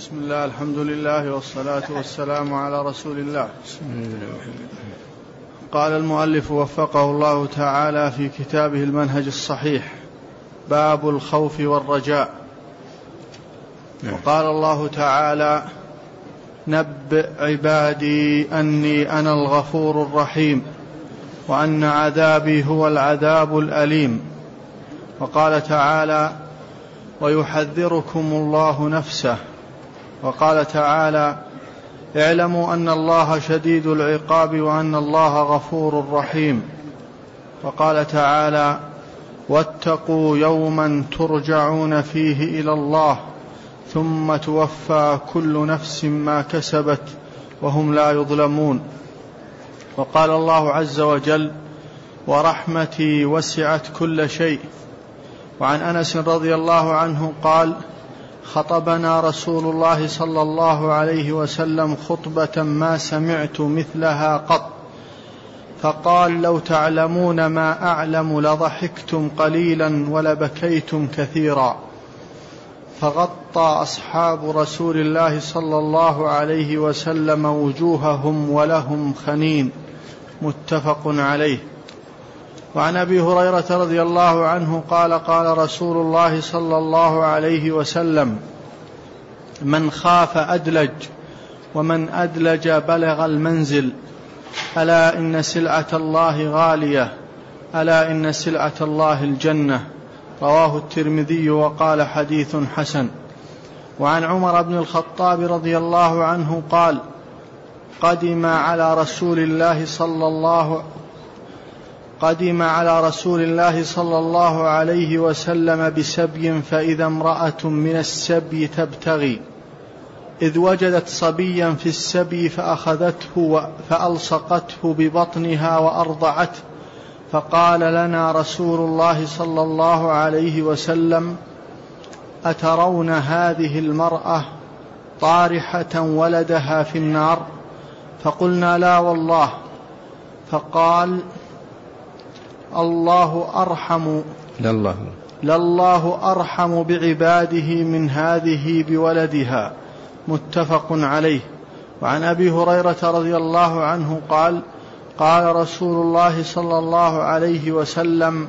بسم الله، الحمد لله والصلاة والسلام على رسول الله. قال المؤلف وفقه الله تعالى في كتابه المنهج الصحيح: باب الخوف والرجاء. وقال الله تعالى: نبئ عبادي أني أنا الغفور الرحيم وأن عذابي هو العذاب الأليم. وقال تعالى: ويحذركم الله نفسه. وقال تعالى: اعلموا أن الله شديد العقاب وأن الله غفور رحيم. وقال تعالى: واتقوا يوما ترجعون فيه إلى الله ثم توفى كل نفس ما كسبت وهم لا يظلمون. وقال الله عز وجل: ورحمتي وسعت كل شيء. وعن أنس رضي الله عنه قال: خطبنا رسول الله صلى الله عليه وسلم خطبة ما سمعت مثلها قط، فقال: لو تعلمون ما أعلم لضحكتم قليلا ولبكيتم كثيرا. فغطى أصحاب رسول الله صلى الله عليه وسلم وجوههم ولهم خنين. متفق عليه. وعن أبي هريرة رضي الله عنه قال: قال رسول الله صلى الله عليه وسلم: من خاف أدلج ومن أدلج بلغ المنزل. ألا إن سلعة الله غالية، ألا إن سلعة الله الجنة. رواه الترمذي وقال: حديث حسن. وعن عمر بن الخطاب رضي الله عنه قال: قدم على رسول الله صلى الله عليه وسلم بسبي، فإذا امرأة من السبي تبتغي، إذ وجدت صبيا في السبي فأخذته فألصقته ببطنها وأرضعته، فقال لنا رسول الله صلى الله عليه وسلم: أترون هذه المرأة طارحة ولدها في النار؟ فقلنا: لا والله. فقال: لله أرحم بعباده من هذه بولدها. متفق عليه. وعن أبي هريرة رضي الله عنه قال: قال رسول الله صلى الله عليه وسلم: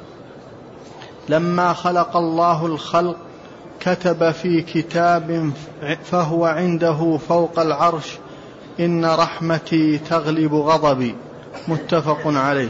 لما خلق الله الخلق كتب في كتاب فهو عنده فوق العرش: إن رحمتي تغلب غضبي. متفق عليه.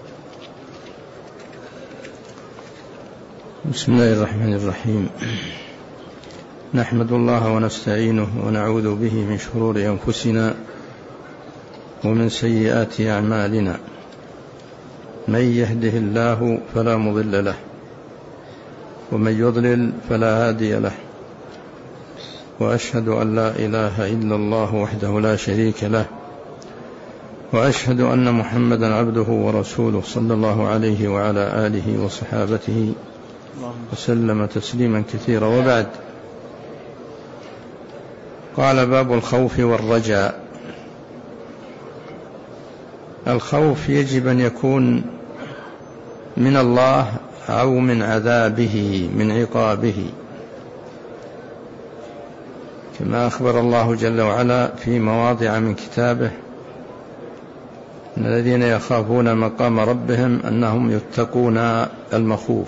بسم الله الرحمن الرحيم. نحمد الله ونستعينه ونعوذ به من شرور أنفسنا ومن سيئات أعمالنا. من يهده الله فلا مضل له ومن يضلل فلا هادي له. وأشهد أن لا إله إلا الله وحده لا شريك له، وأشهد أن محمدا عبده ورسوله صلى الله عليه وعلى آله وصحابته وسلم تسليما كثيرا. وبعد، قال: باب الخوف والرجاء. الخوف يجب أن يكون من الله أو من عذابه، من عقابه، كما أخبر الله جل وعلا في مواضع من كتابه أن الذين يخافون مقام ربهم أنهم يتقون المخوف.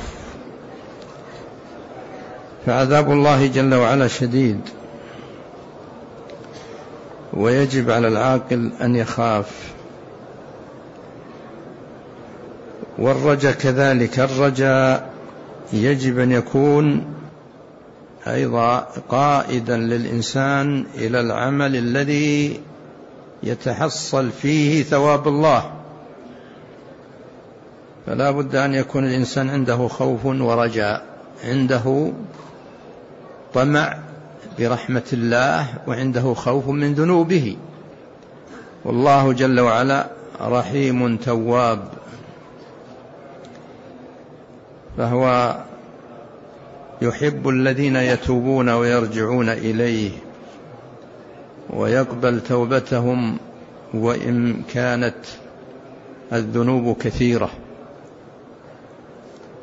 فعذاب الله جل وعلا شديد، ويجب على العاقل أن يخاف. والرجاء كذلك، الرجاء يجب أن يكون أيضا قائدا للإنسان إلى العمل الذي يتحصل فيه ثواب الله. فلا بد أن يكون الإنسان عنده خوف ورجاء، عنده طمع برحمة الله وعنده خوف من ذنوبه. والله جل وعلا رحيم تواب، فهو يحب الذين يتوبون ويرجعون إليه ويقبل توبتهم وإن كانت الذنوب كثيرة.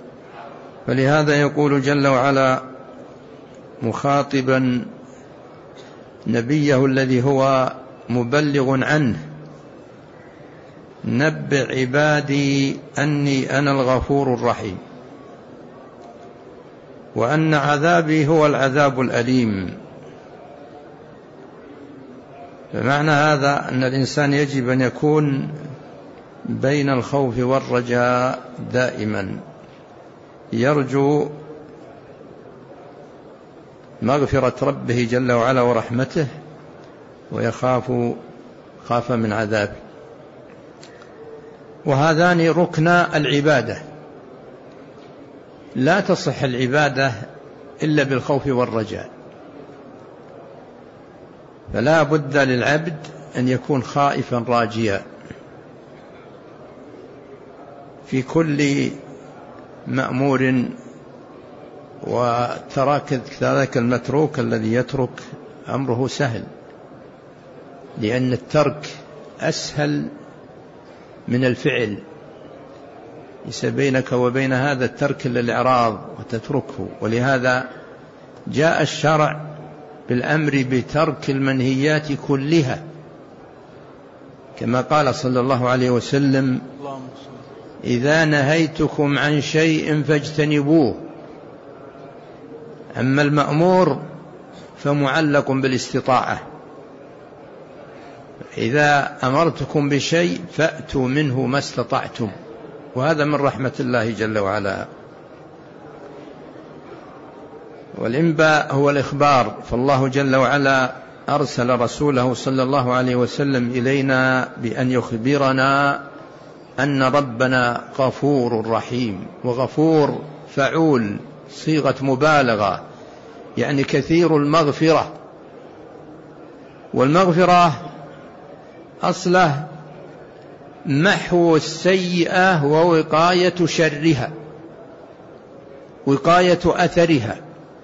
فلهذا يقول جل وعلا مخاطبا نبيه الذي هو مبلغ عنه: نبئ عبادي أني أنا الغفور الرحيم، وأن عذابي هو العذاب الأليم. فمعنى هذا أن الإنسان يجب أن يكون بين الخوف والرجاء دائما، يرجو مغفرة ربه جل وعلا ورحمته، ويخاف من عذابه. وهذان ركنا العبادة، لا تصح العبادة إلا بالخوف والرجاء، فلا بد للعبد أن يكون خائفا راجيا في كل مأمور، وترك ذلك المتروك الذي يترك أمره سهل، لأن الترك أسهل من الفعل. ليس بينك وبين هذا الترك إلا الإعراض وتتركه، ولهذا جاء الشرع بالأمر بترك المنهيات كلها، كما قال صلى الله عليه وسلم: إذا نهيتكم عن شيء فاجتنبوه. أما المأمور فمعلق بالاستطاعة، إذا أمرتكم بشيء فأتوا منه ما استطعتم، وهذا من رحمة الله جل وعلا. والإنباء هو الإخبار، فالله جل وعلا أرسل رسوله صلى الله عليه وسلم إلينا بأن يخبرنا أن ربنا غفور رحيم. وغفور فعول، صيغة مبالغة، يعني كثير المغفرة. والمغفرة أصله محو السيئة ووقاية شرها، وقاية أثرها.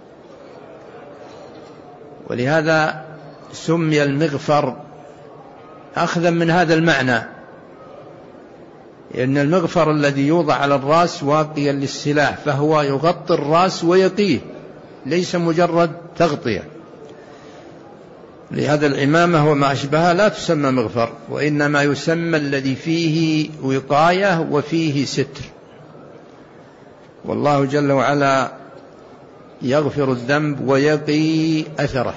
ولهذا سمي المغفر أخذا من هذا المعنى، لأن المغفر الذي يوضع على الرأس واقيا للسلاح، فهو يغطي الرأس ويقيه، ليس مجرد تغطية. لهذا العمامة وما أشبهها لا تسمى مغفر، وإنما يسمى الذي فيه وقاية وفيه ستر. والله جل وعلا يغفر الذنب ويقي أثره،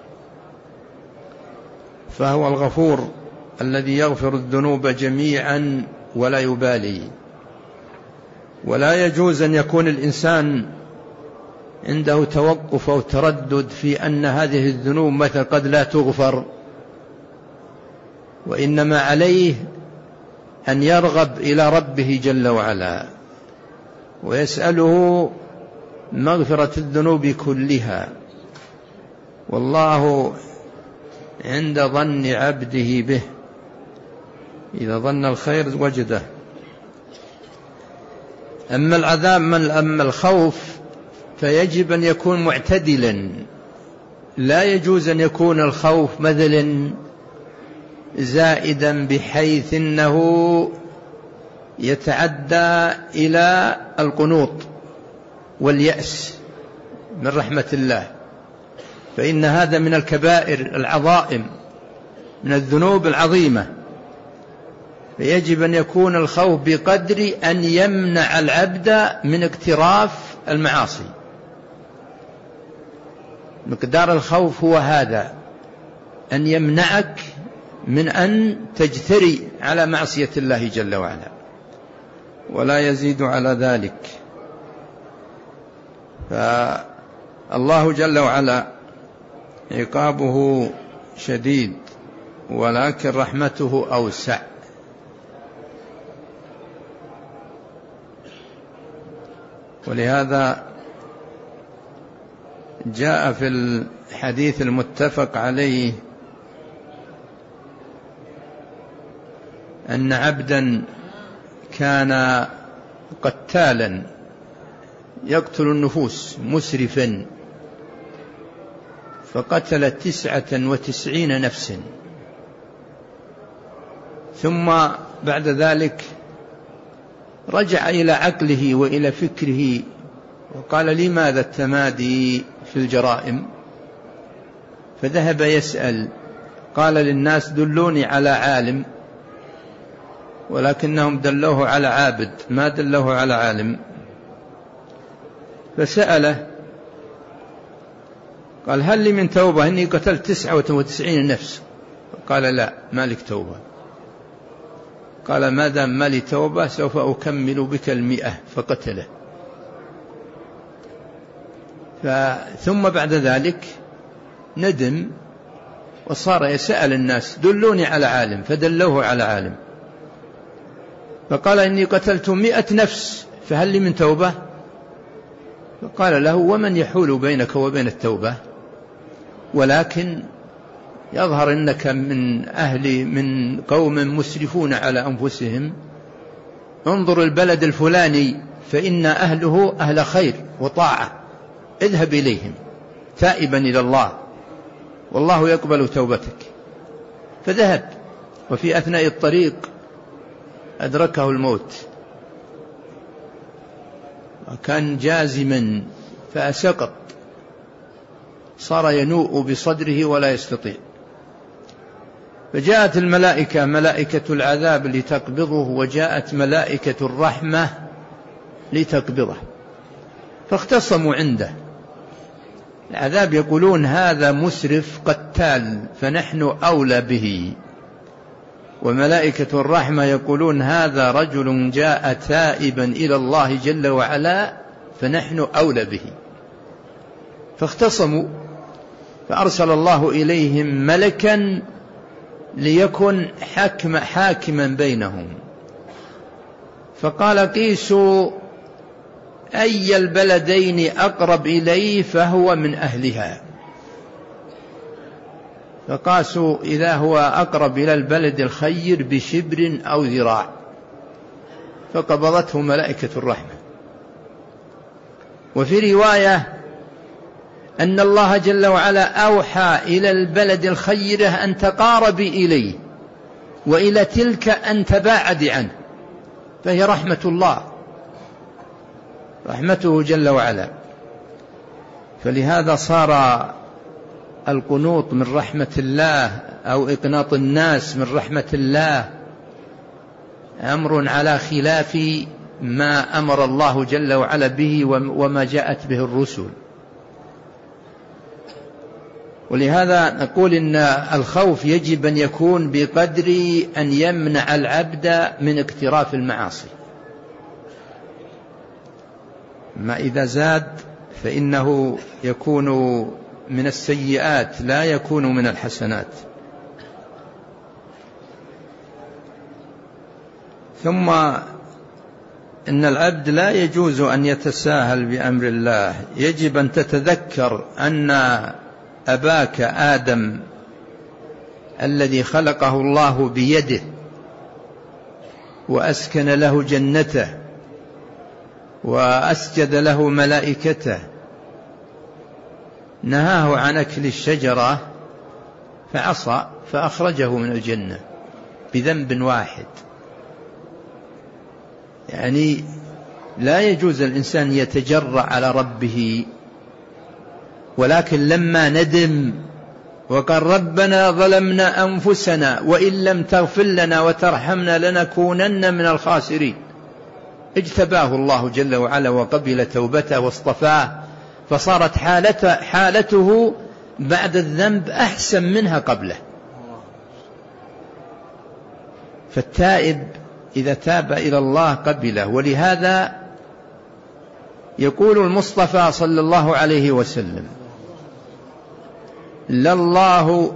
فهو الغفور الذي يغفر الذنوب جميعا ولا يبالي. ولا يجوز أن يكون الإنسان عنده توقف أو تردد في أن هذه الذنوب مثل قد لا تغفر، وإنما عليه أن يرغب إلى ربه جل وعلا ويسأله مغفرة الذنوب كلها. والله عند ظن عبده به، إذا ظن الخير وجده. أما العذاب أما الخوف فيجب أن يكون معتدلا، لا يجوز أن يكون الخوف مثلا زائدا بحيث أنه يتعدى إلى القنوط واليأس من رحمة الله، فإن هذا من الكبائر العظائم، من الذنوب العظيمة. فيجب أن يكون الخوف بقدر أن يمنع العبد من اقتراف المعاصي. مقدار الخوف هو هذا، أن يمنعك من أن تجتري على معصية الله جل وعلا، ولا يزيد على ذلك. فالله جل وعلا عقابه شديد، ولكن رحمته أوسع. ولهذا جاء في الحديث المتفق عليه أن عبدا كان قتالا يقتل النفوس مسرفا، فقتل 99 نفسا، ثم بعد ذلك رجع إلى عقله وإلى فكره وقال: لماذا التمادي في الجرائم؟ فذهب يسأل، قال للناس دلوني على عالم، ولكنهم دلوه على عابد ما دلوه على عالم. فسأله قال هل لي من توبة؟ إني قتلت 99 نفس. قال لا، ما لك توبة. قال ما دام ما لي توبة سوف أكمل بك 100. فقتله. ثم بعد ذلك ندم وصار يسأل الناس دلوني على عالم، فدلوه على عالم. فقال إني قتلت 100 نفس فهل لي من توبة؟ فقال له ومن يحول بينك وبين التوبة؟ ولكن يظهر أنك من قوم مسرفون على أنفسهم. انظر البلد الفلاني فإن أهله أهل خير وطاعة، اذهب إليهم تائبا إلى الله والله يقبل توبتك. فذهب، وفي أثناء الطريق أدركه الموت، وكان جازما فسقط، صار ينوء بصدره ولا يستطيع. فجاءت الملائكة، ملائكة العذاب لتقبضه، وجاءت ملائكة الرحمة لتقبضه، فاختصموا عنده. العذاب يقولون هذا مسرف قتال فنحن أولى به، وملائكة الرحمة يقولون هذا رجل جاء تائبا إلى الله جل وعلا فنحن أولى به. فاختصموا، فأرسل الله إليهم ملكا ليكن حاكما بينهم. فقال قيسوا أي البلدين أقرب إليه فهو من أهلها. فقاسوا إذا هو أقرب إلى البلد الخير بشبر أو ذراع، فقبضته ملائكة الرحمة. وفي رواية أن الله جل وعلا أوحى إلى البلد الخير أن تقاربي إليه، وإلى تلك أن تباعد عنه، فهي رحمة الله، رحمته جل وعلا. فلهذا صار القنوط من رحمة الله أو إقناط الناس من رحمة الله أمر على خلاف ما أمر الله جل وعلا به وما جاءت به الرسل. ولهذا نقول إن الخوف يجب أن يكون بقدر أن يمنع العبد من اقتراف المعاصي. ما إذا زاد فإنه يكون من السيئات لا يكون من الحسنات. ثم إن العبد لا يجوز أن يتساهل بأمر الله، يجب أن تتذكر أن أباك آدم الذي خلقه الله بيده وأسكن له جنته وأسجد له ملائكته، نهاه عن أكل الشجرة فعصى فأخرجه من الجنة بذنب واحد. يعني لا يجوز الإنسان يتجرأ على ربه، ولكن لما ندم وقال ربنا ظلمنا أنفسنا وإن لم تغفر لنا وترحمنا لنكونن من الخاسرين، اجتباه الله جل وعلا وقبل توبته واصطفاه، فصارت حالته بعد الذنب أحسن منها قبله. فالتائب إذا تاب إلى الله قبله. ولهذا يقول المصطفى صلى الله عليه وسلم لله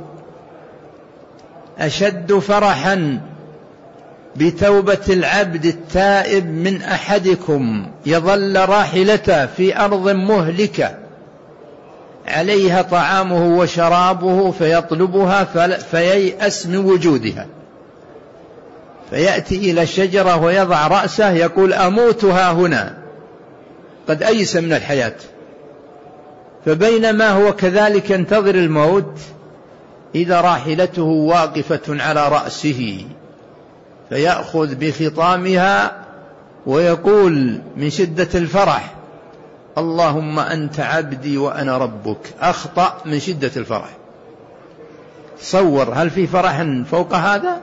أشد فرحا بتوبة العبد التائب من أحدكم يظل راحلته في أرض مهلكة عليها طعامه وشرابه فيطلبها فييأس من وجودها، فيأتي إلى الشجرة ويضع رأسه يقول أموتها هنا، قد أيس من الحياة. فبينما هو كذلك ينتظر الموت إذا راحلته واقفة على رأسه، فيأخذ بخطامها ويقول من شدة الفرح اللهم أنت عبدي وأنا ربك، أخطأ من شدة الفرح. تصور هل في فرح فوق هذا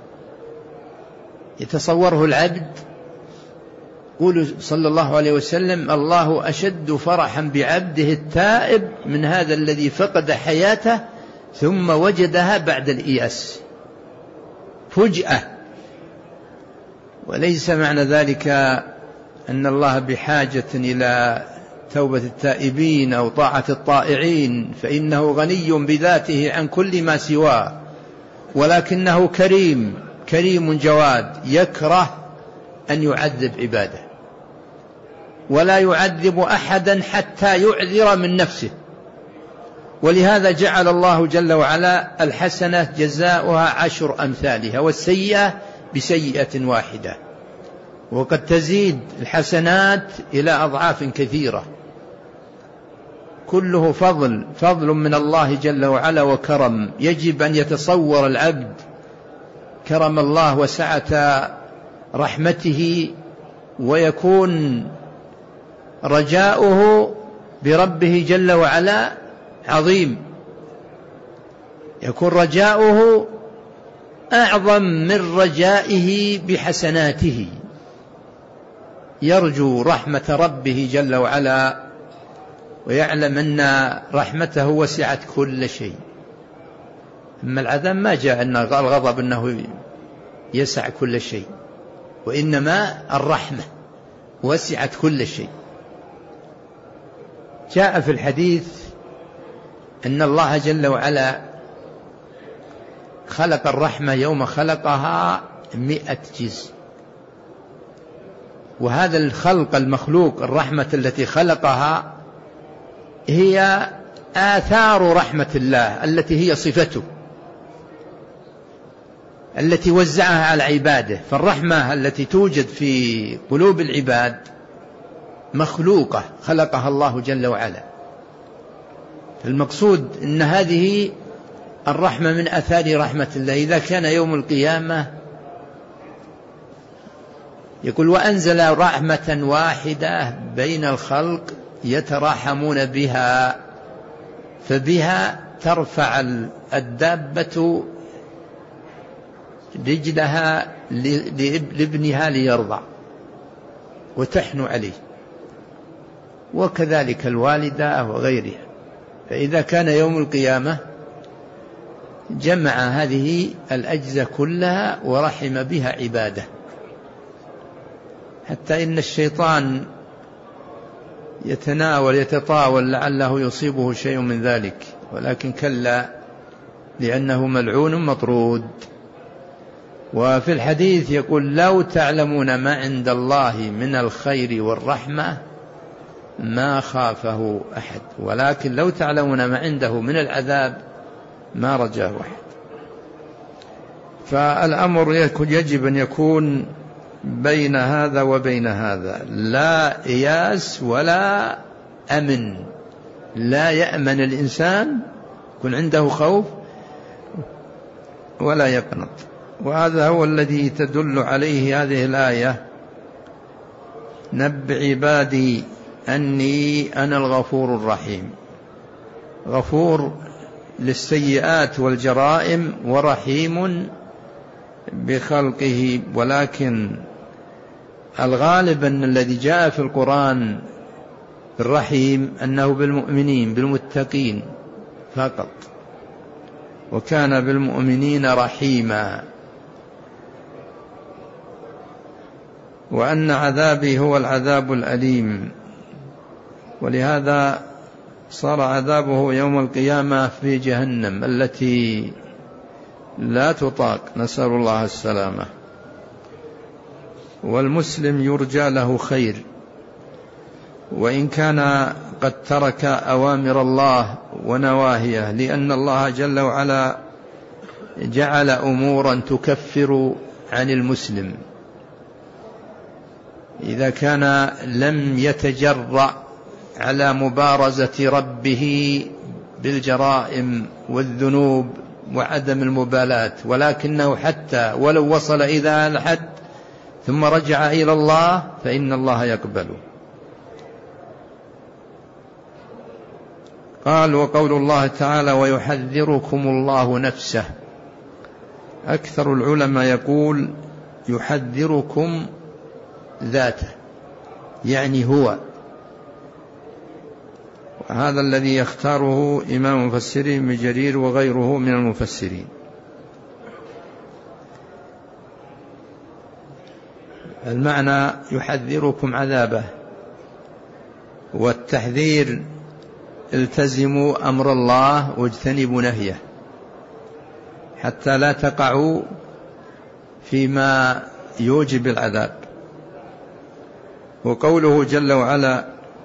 يتصوره العبد؟ يقول صلى الله عليه وسلم: الله أشد فرحا بعبده التائب من هذا الذي فقد حياته ثم وجدها بعد الإياس فجأة. وليس معنى ذلك أن الله بحاجة إلى توبة التائبين أو طاعة الطائعين، فإنه غني بذاته عن كل ما سواه، ولكنه كريم جواد، يكره أن يعذب عباده، ولا يعذب أحدا حتى يعذر من نفسه. ولهذا جعل الله جل وعلا الحسنة جزاؤها 10 أمثالها، والسيئة بسيئة واحدة، وقد تزيد الحسنات إلى أضعاف كثيرة. كله فضل من الله جل وعلا وكرم. يجب أن يتصور العبد كرم الله وسعة رحمته، ويكون رجاؤه بربه جل وعلا عظيم، يكون رجاؤه أعظم من رجائه بحسناته. يرجو رحمة ربه جل وعلا، ويعلم أن رحمته وسعت كل شيء. أما العذاب ما جاء أن الغضب أنه يسع كل شيء، وإنما الرحمة وسعت كل شيء. جاء في الحديث أن الله جل وعلا خلق الرحمة يوم خلقها 100 جزء، وهذا الخلق المخلوق الرحمة التي خلقها هي آثار رحمة الله التي هي صفته التي وزعها على عباده. فالرحمة التي توجد في قلوب العباد مخلوقة خلقها الله جل وعلا. المقصود أن هذه الرحمة من آثار رحمة الله. إذا كان يوم القيامة يقول: وأنزل رحمة واحدة بين الخلق يتراحمون بها، فبها ترفع الدابة رجلها لابنها ليرضع وتحن عليه، وكذلك الوالدة وغيرها. فإذا كان يوم القيامة جمع هذه الأجزاء كلها ورحم بها عباده، حتى إن الشيطان يتطاول لعله يصيبه شيء من ذلك، ولكن كلا، لأنه ملعون مطرود. وفي الحديث يقول: لو تعلمون ما عند الله من الخير والرحمة ما خافه أحد، ولكن لو تعلمون ما عنده من العذاب ما رجاه أحد. فالأمر يجب أن يكون بين هذا وبين هذا، لا إياس ولا أمن. لا يأمن الإنسان، يكون عنده خوف، ولا يقنط. وهذا هو الذي تدل عليه هذه الآية: نبئ عبادي أني أنا الغفور الرحيم. غفور للسيئات والجرائم، ورحيم بخلقه. ولكن الغالب أن الذي جاء في القرآن الرحيم أنه بالمؤمنين بالمتقين فقط، وكان بالمؤمنين رحيما، وأن عذابي هو العذاب الأليم. ولهذا صار عذابه يوم القيامة في جهنم التي لا تطاق، نسأل الله السلامة. والمسلم يرجى له خير، وإن كان قد ترك أوامر الله ونواهيه، لأن الله جل وعلا جعل أمورا تكفر عن المسلم إذا كان لم يتجرأ على مبارزة ربه بالجرائم والذنوب وعدم المبالاة، ولكنه حتى ولو وصل إلى الحد ثم رجع إلى الله فإن الله يقبله. قال: وقول الله تعالى: ويحذركم الله نفسه. أكثر العلماء يقول يحذركم ذاته، يعني هو، وهذا الذي يختاره إمام المفسرين ابن جرير وغيره من المفسرين. المعنى يحذركم عذابه، والتحذير التزموا أمر الله واجتنبوا نهيه حتى لا تقعوا فيما يوجب العذاب. وقوله جل وعلا: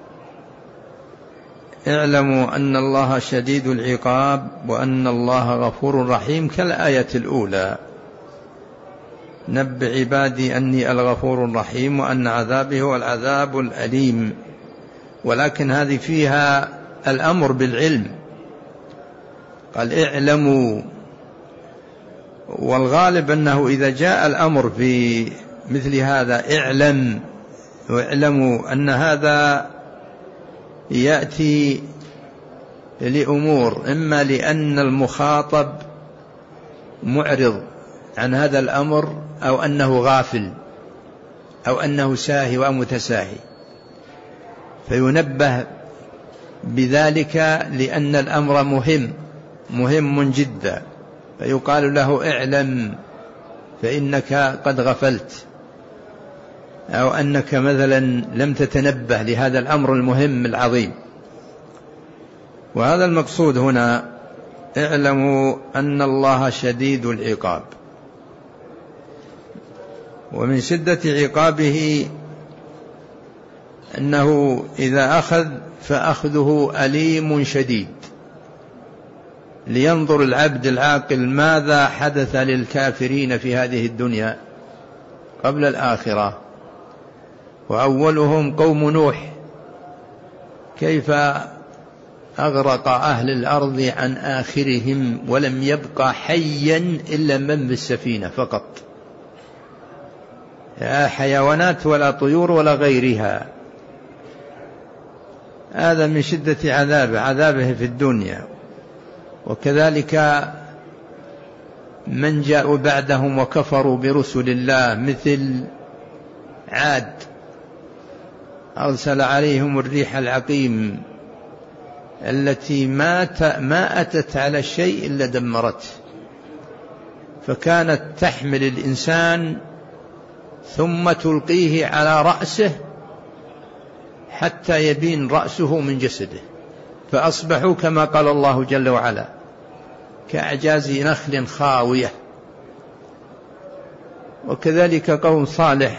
اعلموا أن الله شديد العقاب وأن الله غفور رحيم، كالآية الأولى: نبئ عبادي أني الغفور الرحيم وأن عذابي هو العذاب الأليم. ولكن هذه فيها الأمر بالعلم، قال اعلموا. والغالب أنه إذا جاء الأمر في مثل هذا اعلم واعلموا أن هذا يأتي لأمور، إما لأن المخاطب معرض عن هذا الأمر، أو أنه غافل، أو أنه ساهي ومتساهي، فينبه بذلك لأن الأمر مهم جدا، فيقال له اعلم فإنك قد غفلت، أو أنك مثلا لم تتنبه لهذا الأمر المهم العظيم. وهذا المقصود هنا: اعلموا أن الله شديد العقاب. ومن شدة عقابه أنه إذا أخذ فأخذه أليم شديد، لينظر العبد العاقل ماذا حدث للكافرين في هذه الدنيا قبل الآخرة. وأولهم قوم نوح، كيف أغرق أهل الأرض عن آخرهم ولم يبقى حيا إلا من بالسفينة فقط، لا حيوانات ولا طيور ولا غيرها. هذا من شدة عذابه في الدنيا. وكذلك من جاءوا بعدهم وكفروا برسل الله، مثل عاد أرسل عليهم الريح العقيم التي ما أتت على الشيء إلا دمرته، فكانت تحمل الإنسان ثم تلقيه على رأسه حتى يبين رأسه من جسده، فأصبحوا كما قال الله جل وعلا كأعجاز نخل خاوية. وكذلك قوم صالح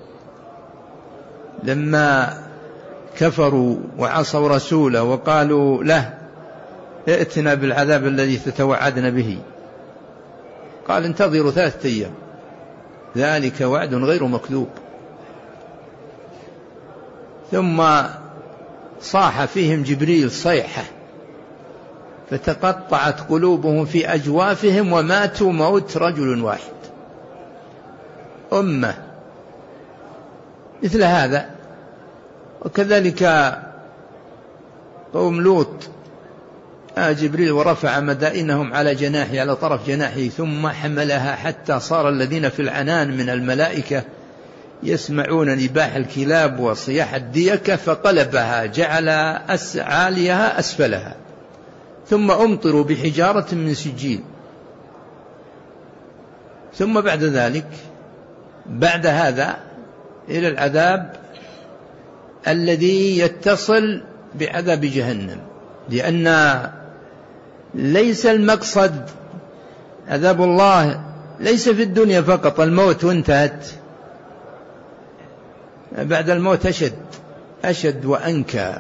لما كفروا وعصوا رسوله وقالوا له ائتنا بالعذاب الذي تتوعدنا به، قال انتظروا 3 أيام ذلك وعد غير مكذوب. ثم صاح فيهم جبريل صيحة فتقطعت قلوبهم في أجوافهم وماتوا موت رجل واحد. أمة مثل هذا. وكذلك قوم لوط جبريل ورفع مدائنهم على جناحه، على طرف جناحه، ثم حملها حتى صار الذين في العنان من الملائكة يسمعون نباح الكلاب وصياح الديكة، فقلبها جعل عاليها أسفلها، ثم أمطروا بحجارة من سجيل. ثم بعد ذلك بعد هذا إلى العذاب الذي يتصل بعذاب جهنم، لأن ليس المقصد عذاب الله ليس في الدنيا فقط، الموت وانتهت، بعد الموت أشد وأنكى.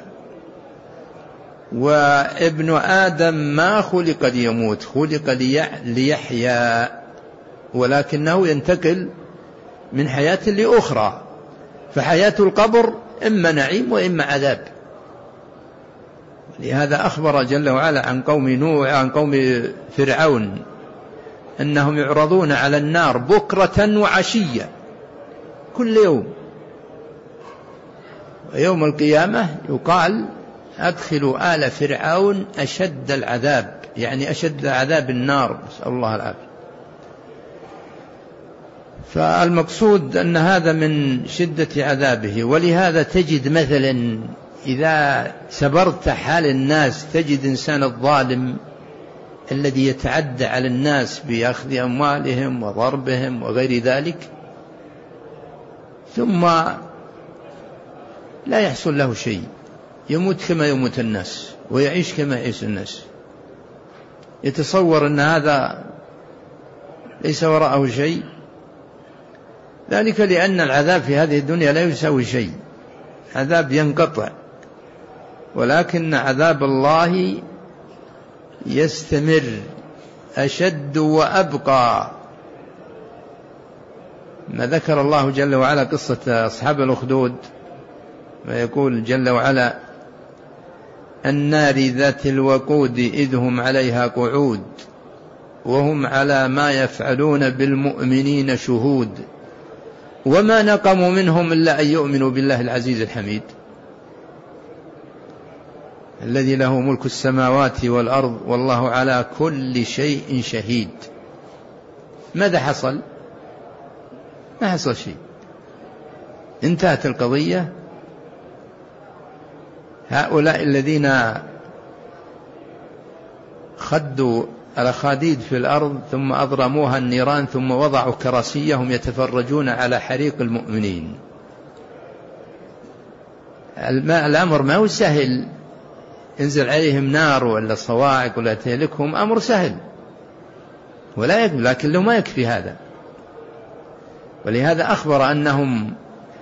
وابن آدم ما خلق ليموت، خلق ليحيا، ولكنه ينتقل من حياة لأخرى، فحياة القبر إما نعيم وإما عذاب. لهذا أخبر جل وعلا عن قوم نوح، عن قوم فرعون، أنهم يعرضون على النار بكرة وعشية كل يوم. يوم القيامة يقال أدخلوا آل فرعون أشد العذاب، يعني أشد عذاب النار، نسأل الله العافية. فالمقصود أن هذا من شدة عذابه. ولهذا تجد مثلا إذا سبرت حال الناس تجد إنسان الظالم الذي يتعدى على الناس بأخذ أموالهم وضربهم وغير ذلك، ثم لا يحصل له شيء، يموت كما يموت الناس ويعيش كما يعيش الناس، يتصور أن هذا ليس وراءه شيء. ذلك لأن العذاب في هذه الدنيا لا يساوي شيء، عذاب ينقطع، ولكن عذاب الله يستمر أشد وأبقى. ما ذكر الله جل وعلا قصة أصحاب الأخدود، ما يقول جل وعلا: النار ذات الوقود إذ هم عليها قعود وهم على ما يفعلون بالمؤمنين شهود وما نقموا منهم إلا أن يؤمنوا بالله العزيز الحميد الذي له ملك السماوات والأرض والله على كل شيء شهيد. ماذا حصل؟ ما حصل شيء، انتهت القضية. هؤلاء الذين خدوا الأخاديد في الأرض ثم أضرموها النيران ثم وضعوا كراسيهم يتفرجون على حريق المؤمنين. الأمر ما هو سهل، ينزل عليهم نار ولا صواعق ولا تهلكهم، أمر سهل ولا يكفي، لكن لو ما يكفي هذا. ولهذا أخبر أنهم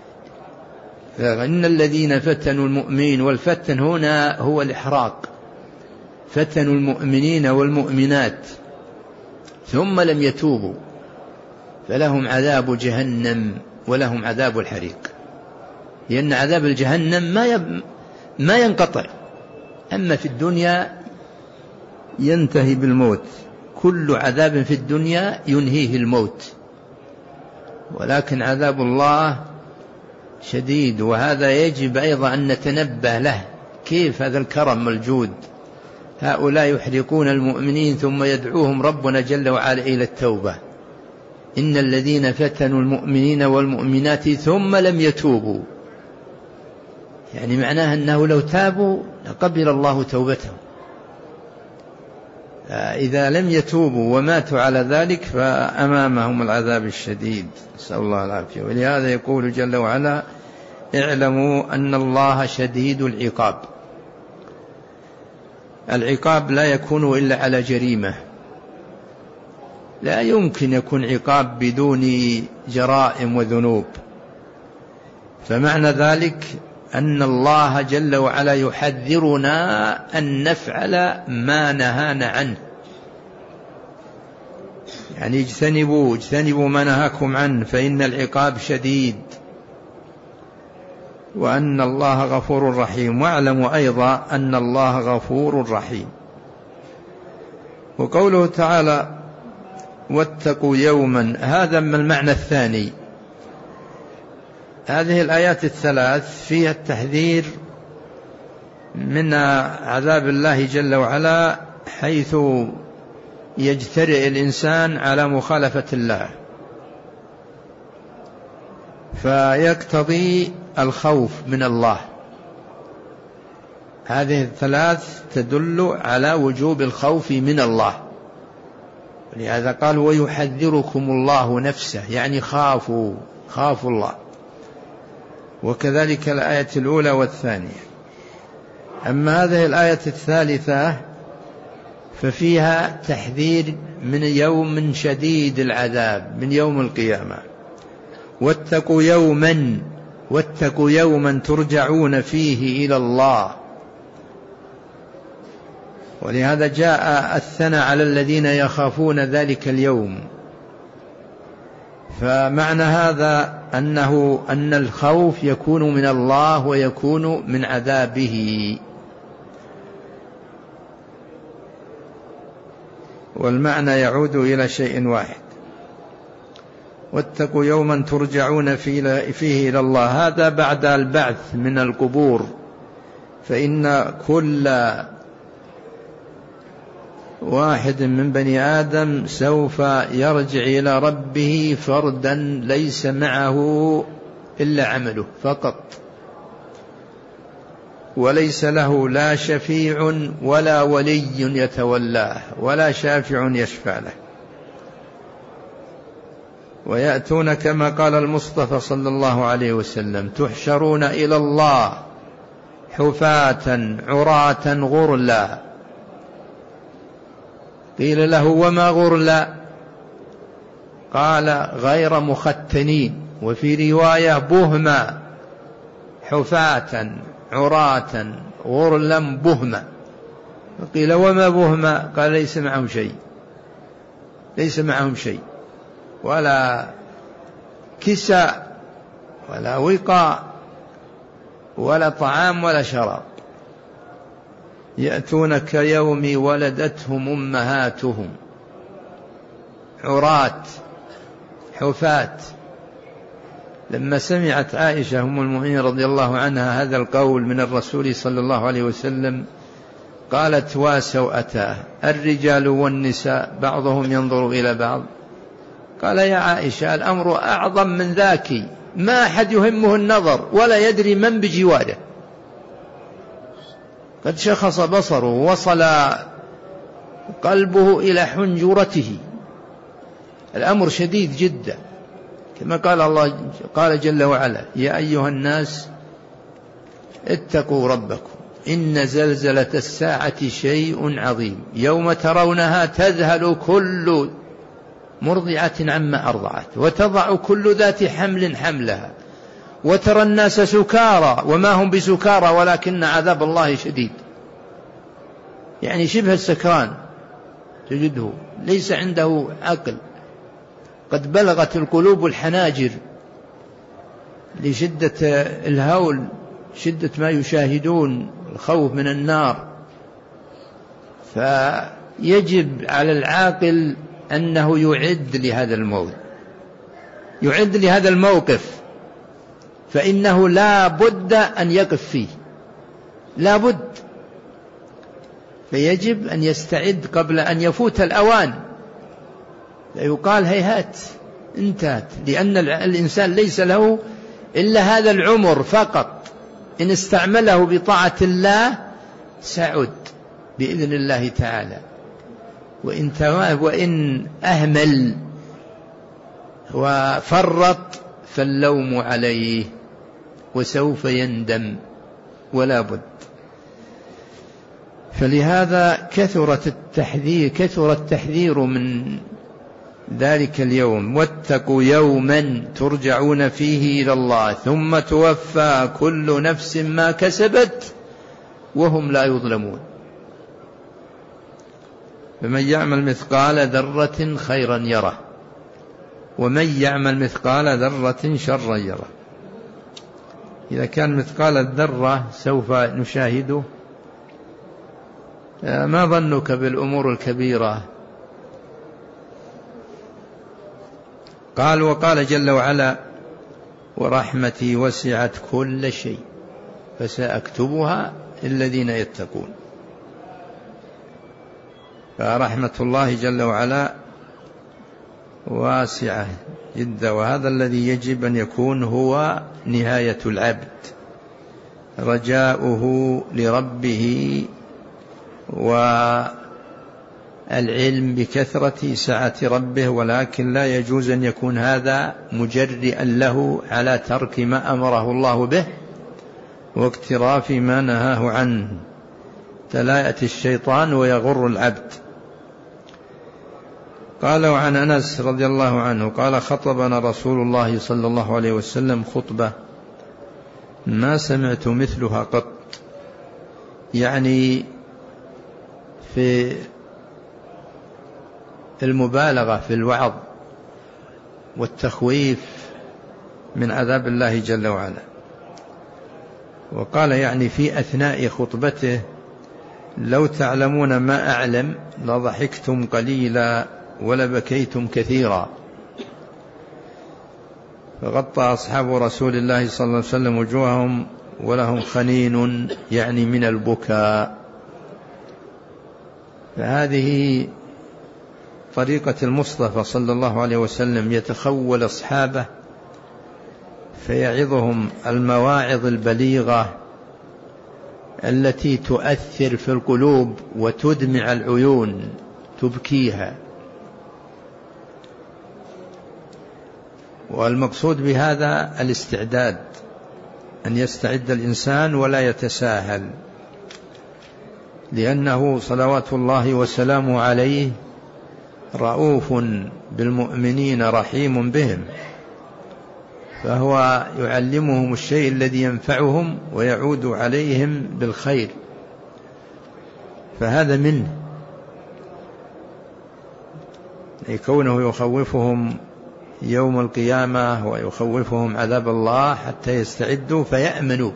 إن الذين فتنوا المؤمنين، والفتن هنا هو الإحراق، فتنوا المؤمنين والمؤمنات ثم لم يتوبوا فلهم عذاب جهنم ولهم عذاب الحريق. لأن عذاب الجهنم ما ينقطع، أما في الدنيا ينتهي بالموت، كل عذاب في الدنيا ينهيه الموت، ولكن عذاب الله شديد. وهذا يجب أيضا أن نتنبه له، كيف هذا الكرم الجود. هؤلاء يحرقون المؤمنين ثم يدعوهم ربنا جل وعلا إلى التوبة. إن الذين فتنوا المؤمنين والمؤمنات ثم لم يتوبوا، يعني معناه أنه لو تابوا لقبل الله توبتهم. إذا لم يتوبوا وماتوا على ذلك فأمامهم العذاب الشديد، نسأل الله العافية. ولهذا يقول جل وعلا: اعلموا أن الله شديد العقاب. العقاب لا يكون إلا على جريمة، لا يمكن يكون عقاب بدون جرائم وذنوب. فمعنى ذلك أن الله جل وعلا يحذرنا أن نفعل ما نهانا عنه، يعني اجتنبوا ما نهاكم عنه فإن العقاب شديد، وأن الله غفور رحيم. واعلموا أيضا أن الله غفور رحيم. وقوله تعالى: واتقوا يوما، هذا من المعنى الثاني. هذه الآيات الثلاث فيها التحذير من عذاب الله جل وعلا، حيث يجترئ الإنسان على مخالفة الله، فيقتضي الخوف من الله. هذه الثلاث تدل على وجوب الخوف من الله، ولهذا قال: ويحذركم الله نفسه، يعني خافوا الله. وكذلك الآية الأولى والثانية. أما هذه الآية الثالثة ففيها تحذير من يوم شديد العذاب، من يوم القيامة. واتقوا يوما ترجعون فيه إلى الله. ولهذا جاء الثناء على الذين يخافون ذلك اليوم. فمعنى هذا أن الخوف يكون من الله ويكون من عذابه. والمعنى يعود إلى شيء واحد: واتقوا يوما ترجعون فيه إلى الله. هذا بعد البعث من القبور فإن كل واحد من بني آدم سوف يرجع إلى ربه فردا ليس معه إلا عمله فقط، وليس له لا شفيع ولا ولي يتولاه ولا شافع يشفع له. ويأتون كما قال المصطفى صلى الله عليه وسلم: تحشرون إلى الله حفاة عراة غرلا. قيل له: وما غرلا؟ قال: غير مختنين، وفي رواية بهما، حفاة عراة غرلا بهما. قيل: وما بهما؟ قال: ليس معهم شيء، ليس معهم شيء، ولا كساء ولا وقاء ولا طعام ولا شراب. يأتون كيوم ولدتهم أمهاتهم عراة حفاة. لما سمعت عائشة أم المؤمنين رضي الله عنها هذا القول من الرسول صلى الله عليه وسلم قالت: وسوءتاه، الرجال والنساء بعضهم ينظر إلى بعض. قال: يا عائشة، الأمر أعظم من ذاك، ما أحد يهمه النظر ولا يدري من بجواره، قد شخص بصره ووصل قلبه إلى حنجرته، الأمر شديد جدا. كما قال الله قال جل وعلا: يا أيها الناس اتقوا ربكم إن زلزلة الساعة شيء عظيم يوم ترونها تذهل كل مرضعة عما أرضعت وتضع كل ذات حمل حملها وترى الناس سكارى وما هم بسكارى ولكن عذاب الله شديد. يعني شبه السكران تجده ليس عنده عقل، قد بلغت القلوب الحناجر لشدة الهول، شدة ما يشاهدون، الخوف من النار. فيجب على العاقل أنه يعد لهذا الموت، يعد لهذا الموقف، فإنه لا بد أن يقف فيه، لا بد. فيجب أن يستعد قبل أن يفوت الأوان، لا يقال هيهات انتهت، لأن الإنسان ليس له إلا هذا العمر فقط، إن استعمله بطاعة الله سعد بإذن الله تعالى، وإن أهمل وفرط فاللوم عليه وسوف يندم ولا بد. فلهذا كثر التحذير من ذلك اليوم: واتقوا يوما ترجعون فيه إلى الله ثم توفى كل نفس ما كسبت وهم لا يظلمون. فمن يعمل مثقال ذرة خيرا يره ومن يعمل مثقال ذرة شرا يره. إذا كان مثقال الذرة سوف نشاهده، ما ظنك بالأمور الكبيرة؟ قال: وقال جل وعلا: ورحمتي وسعت كل شيء فسأكتبها للذين يتقون. فرحمة الله جل وعلا واسعة جدا، وهذا الذي يجب أن يكون هو نهاية العبد، رجاؤه لربه والعلم بكثرة سعة ربه. ولكن لا يجوز أن يكون هذا مجرئا له على ترك ما أمره الله به واقتراف ما نهاه عنه، فلا يأتي الشيطان ويغر العبد. قال: وعن أنس رضي الله عنه قال: خطبنا رسول الله صلى الله عليه وسلم خطبة ما سمعت مثلها قط. يعني في المبالغة في الوعظ والتخويف من عذاب الله جل وعلا. وقال يعني في أثناء خطبته: لو تعلمون ما أعلم لضحكتم قليلا ولبكيتم كثيرا. فغطى أصحاب رسول الله صلى الله عليه وسلم وجوههم ولهم خنين يعني من البكاء. فهذه طريقة المصطفى صلى الله عليه وسلم، يتخول أصحابه فيعظهم المواعظ البليغة التي تؤثر في القلوب وتدمع العيون تبكيها. والمقصود بهذا الاستعداد، أن يستعد الإنسان ولا يتساهل، لأنه صلوات الله وسلامه عليه رؤوف بالمؤمنين رحيم بهم، فهو يعلمهم الشيء الذي ينفعهم ويعود عليهم بالخير، فهذا منه. كونه يخوفهم يوم القيامة ويخوفهم عذاب الله حتى يستعدوا فيأمنوا،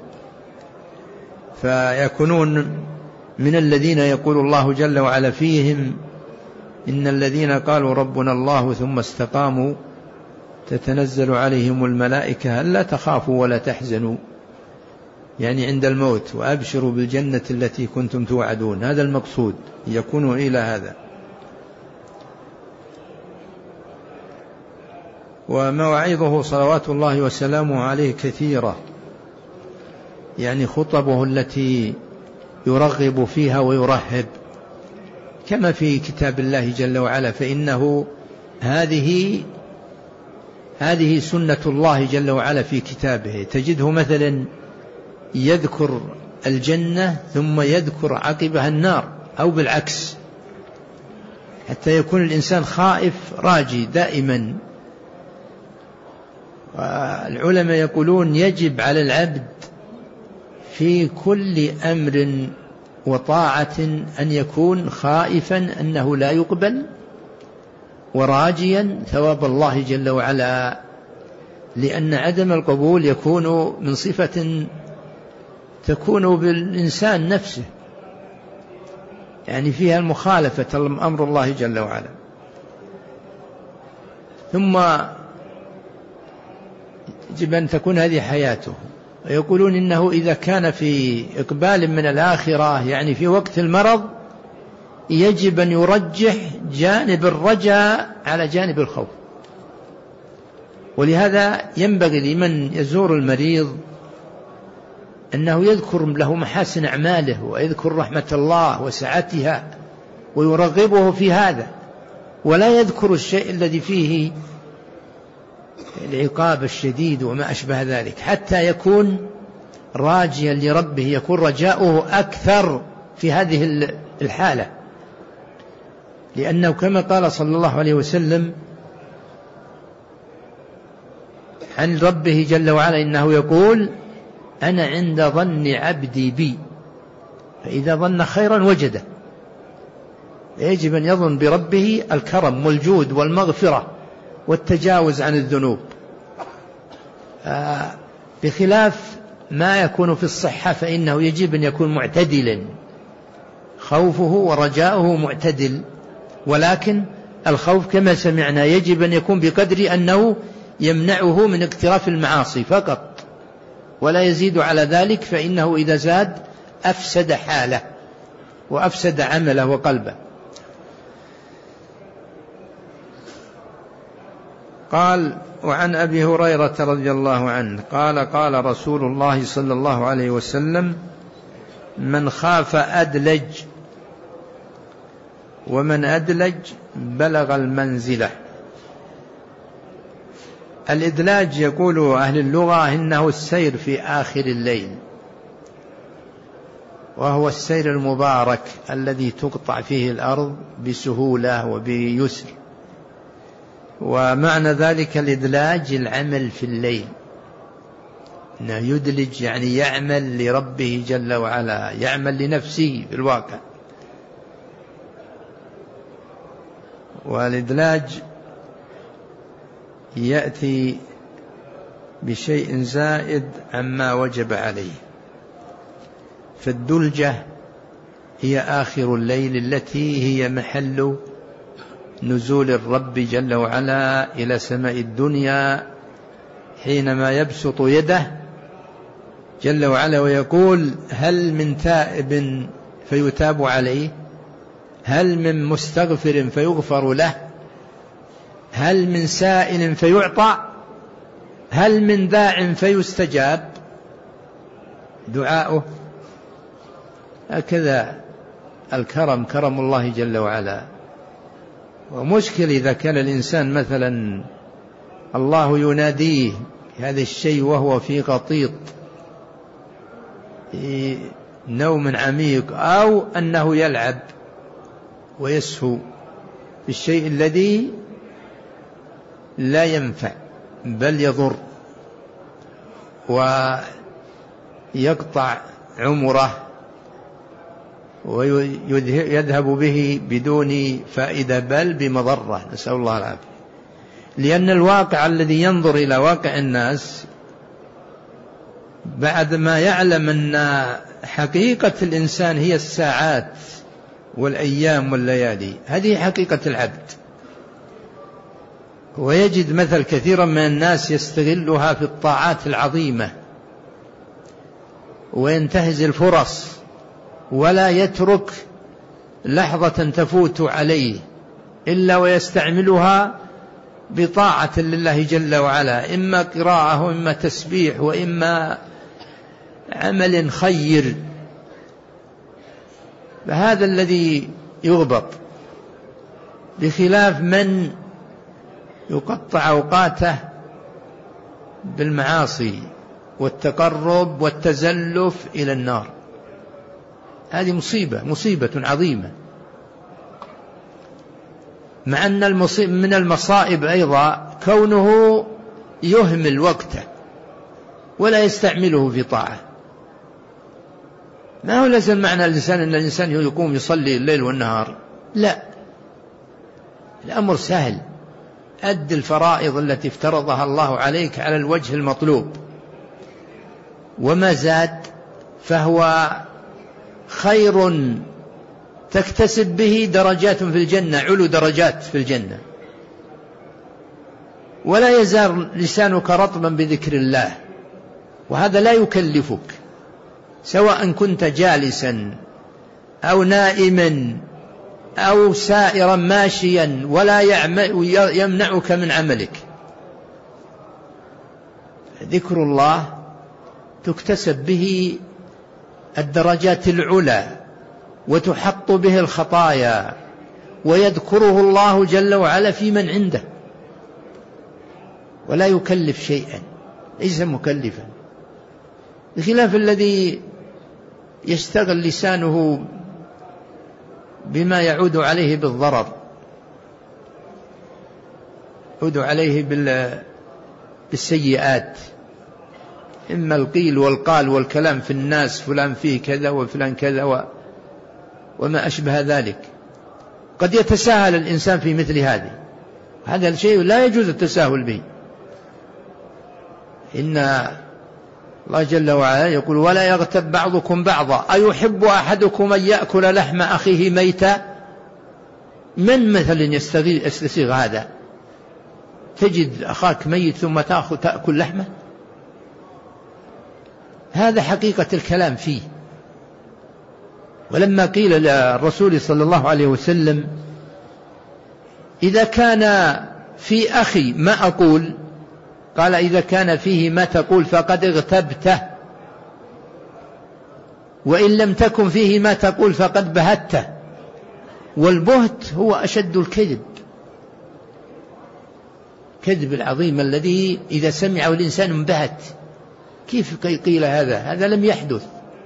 فيكونون من الذين يقول الله جل وعلا فيهم: إن الذين قالوا ربنا الله ثم استقاموا تتنزل عليهم الملائكة ألا تخافوا ولا تحزنوا، يعني عند الموت، وأبشروا بالجنة التي كنتم توعدون. هذا المقصود، يكونوا إلى هذا. ومواعظه صلوات الله وسلامه عليه كثيرة، يعني خطبه التي يرغب فيها ويرهب، كما في كتاب الله جل وعلا، فإنه هذه سنة الله جل وعلا في كتابه. تجده مثلا يذكر الجنة ثم يذكر عقبها النار، أو بالعكس، حتى يكون الإنسان خائف راجي دائما. والعلماء يقولون يجب على العبد في كل أمر وطاعة أن يكون خائفا أنه لا يقبل، وراجيا ثواب الله جل وعلا، لأن عدم القبول يكون من صفة تكون بالإنسان نفسه، يعني فيها المخالفة أمر الله جل وعلا. ثم يجب أن تكون هذه حياته. ويقولون إنه إذا كان في إقبال من الآخرة، يعني في وقت المرض، يجب أن يرجح جانب الرجاء على جانب الخوف. ولهذا ينبغي لمن يزور المريض أنه يذكر له محاسن أعماله، ويذكر رحمة الله وسعتها، ويرغبه في هذا، ولا يذكر الشيء الذي فيه العقاب الشديد وما أشبه ذلك، حتى يكون راجيا لربه، يكون رجاؤه أكثر في هذه الحالة. لأنه كما قال صلى الله عليه وسلم عن ربه جل وعلا إنه يقول: أنا عند ظن عبدي بي، فإذا ظن خيرا وجده. يجب أن يظن بربه الكرم والجود والمغفرة والتجاوز عن الذنوب، بخلاف ما يكون في الصحة، فإنه يجب أن يكون معتدلا، خوفه ورجاؤه معتدل. ولكن الخوف كما سمعنا يجب أن يكون بقدر أنه يمنعه من اقتراف المعاصي فقط، ولا يزيد على ذلك، فإنه إذا زاد أفسد حاله وأفسد عمله وقلبه. قال: وعن أبي هريرة رضي الله عنه قال: قال رسول الله صلى الله عليه وسلم: من خاف أدلج، ومن أدلج بلغ المنزلة. الإدلاج يقول أهل اللغة إنه السير في آخر الليل، وهو السير المبارك الذي تقطع فيه الأرض بسهولة وبيسر. ومعنى ذلك الإدلاج العمل في الليل، إنه يدلج يعني يعمل لربه جل وعلا، يعمل لنفسه في الواقع. والإدلاج يأتي بشيء زائد عما وجب عليه، فالدلجة هي آخر الليل التي هي محل نزول الرب جل وعلا إلى سماء الدنيا، حينما يبسط يده جل وعلا ويقول: هل من تائب فيتاب عليه؟ هل من مستغفر فيغفر له؟ هل من سائل فيعطى؟ هل من داع فيستجاب دعاؤه؟ هكذا الكرم، كرم الله جل وعلا. ومشكل إذا كان الإنسان مثلا الله يناديه هذا الشيء وهو في غطيط نوم عميق، أو أنه يلعب ويسهو بالشيء الذي لا ينفع بل يضر ويقطع عمره ويذهب به بدون فائدة بل بمضرة، نسأل الله العافية. لأن الواقع الذي ينظر إلى واقع الناس بعد ما يعلم أن حقيقة الإنسان هي الساعات والأيام والليالي، هذه حقيقة العبد، ويجد مثل كثيرا من الناس يستغلها في الطاعات العظيمة وينتهز الفرص ولا يترك لحظة تفوت عليه إلا ويستعملها بطاعة لله جل وعلا، إما قراءة وإما تسبيح وإما عمل خير. فهذا الذي يغبط، بخلاف من يقطع أوقاته بالمعاصي والتقرب والتزلف إلى النار. هذه مصيبة عظيمة. مع أن من المصائب أيضا كونه يهمل وقته ولا يستعمله في طاعة. ما هو لازم معنى الإنسان أن الإنسان يقوم يصلي الليل والنهار، لا، الأمر سهل. أد الفرائض التي افترضها الله عليك على الوجه المطلوب، وما زاد فهو خير تكتسب به درجات في الجنة، علو درجات في الجنة. ولا يزال لسانك رطبا بذكر الله، وهذا لا يكلفك، سواء كنت جالسا أو نائما أو سائرا ماشيا، ولا يمنعك من عملك. ذكر الله تكتسب به الدرجات العلى وتحط به الخطايا، ويذكره الله جل وعلا في من عنده، ولا يكلف شيئا، ليس مكلفا، بخلاف الذي يشتغل لسانه بما يعود عليه بالضرر، يعود عليه بالسيئات، إما القيل والقال والكلام في الناس، فلان فيه كذا وفلان كذا وما أشبه ذلك. قد يتساهل الإنسان في مثل هذا الشيء لا يجوز التساهل به. إن الله جل وعلا يقول: ولا يغتب بعضكم بعضا أيحب أحدكم أن يأكل لحم أخيه ميتا. من مثل يستسيغ هذا؟ تجد أخاك ميت ثم تأكل لحمه؟ هذا حقيقة الكلام فيه. ولما قيل للرسول صلى الله عليه وسلم: إذا كان في أخي ما أقول، قال: إذا كان فيه ما تقول فقد اغتبته، وإن لم تكن فيه ما تقول فقد بهته. والبهت هو أشد الكذب، كذب العظيم الذي إذا سمعه الإنسان انبهت. كيف قيل هذا لم يحدث.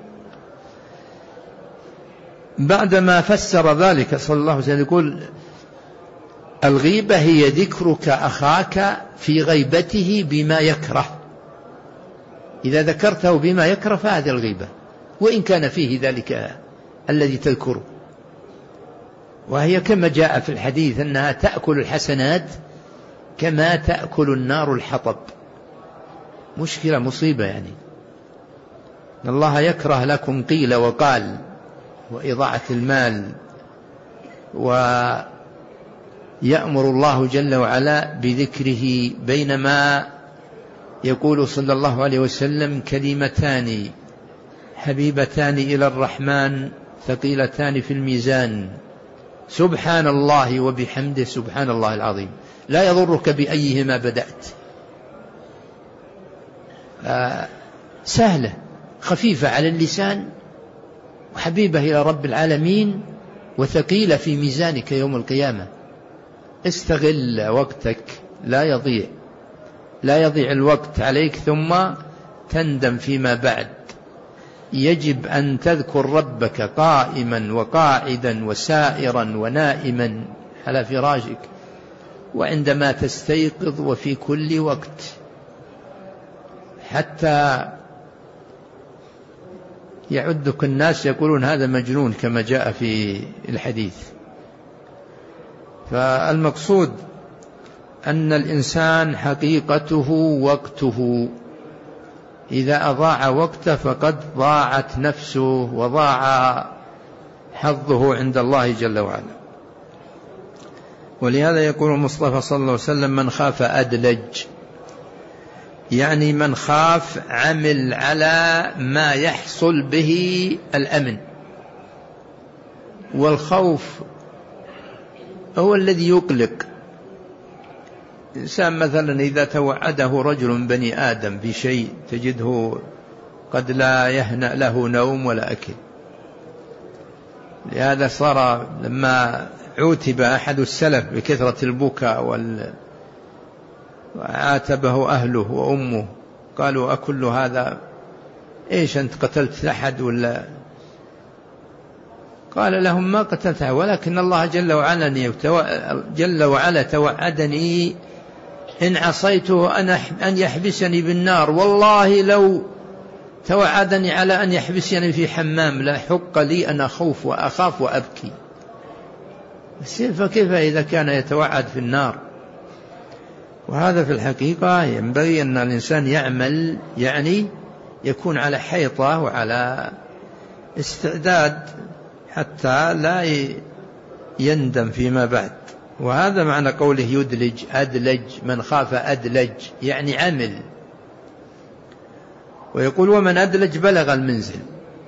بعدما فسر ذلك صلى الله عليه وسلم يقول: الغيبة هي ذكرك أخاك في غيبته بما يكره. إذا ذكرته بما يكره فهذه الغيبة، وإن كان فيه ذلك الذي تذكره. وهي كما جاء في الحديث أنها تأكل الحسنات كما تأكل النار الحطب. مشكلة، مصيبة يعني. الله يكره لكم قيل وقال وإضاعة المال، ويأمر الله جل وعلا بذكره، بينما يقول صلى الله عليه وسلم: كلمتان حبيبتان إلى الرحمن ثقيلتان في الميزان، سبحان الله وبحمده سبحان الله العظيم، لا يضرك بأيهما بدأت. سهلة خفيفة على اللسان وحبيبة إلى رب العالمين وثقيلة في ميزانك يوم القيامة. استغل وقتك، لا يضيع الوقت عليك ثم تندم فيما بعد. يجب أن تذكر ربك قائما وقاعدا وسائرا ونائما على فراشك، وعندما تستيقظ، وفي كل وقت، حتى يعدك الناس يقولون هذا مجنون كما جاء في الحديث. فالمقصود أن الإنسان حقيقته وقته، إذا أضاع وقته فقد ضاعت نفسه وضاع حظه عند الله جل وعلا. ولهذا يقول المصطفى صلى الله عليه وسلم: من خاف أدلج، يعني من خاف عمل على ما يحصل به الأمن. والخوف هو الذي يقلق. إنسان مثلا إذا توعده رجل بني آدم بشيء تجده قد لا يهنأ له نوم ولا أكل. لهذا صار لما عوتب أحد السلف بكثرة البكاء وعاتبه أهله وأمه، قالوا: أكل هذا؟ إيش أنت قتلت أحد ولا؟ قال لهم: ما قتلته، ولكن الله جل وعلا توعدني إن عصيته أن يحبسني بالنار، والله لو توعدني على أن يحبسني في حمام لا حق لي أن أخاف وأبكي. فكيف إذا كان يتوعد في النار؟ وهذا في الحقيقة ينبغي أن الإنسان يعمل، يعني يكون على حيطة وعلى استعداد حتى لا يندم فيما بعد. وهذا معنى قوله يدلج أدلج، من خاف أدلج يعني عمل. ويقول: ومن أدلج بلغ المنزل.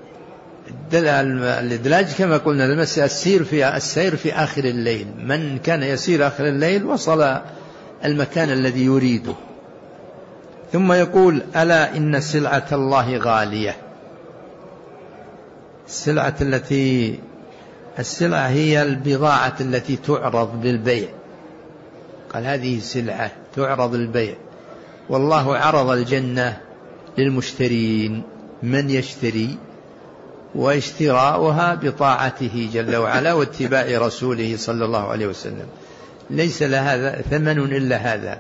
الإدلاج كما قلنا السير في آخر الليل، من كان يسير آخر الليل وصل المكان الذي يريده. ثم يقول: ألا إن سلعة الله غالية. السلعة هي البضاعة التي تعرض للبيع. قال: هذه سلعة تعرض للبيع. والله عرض الجنة للمشترين، من يشتري، واشتراؤها بطاعته جل وعلا واتباع رسوله صلى الله عليه وسلم، ليس لها ثمن إلا هذا،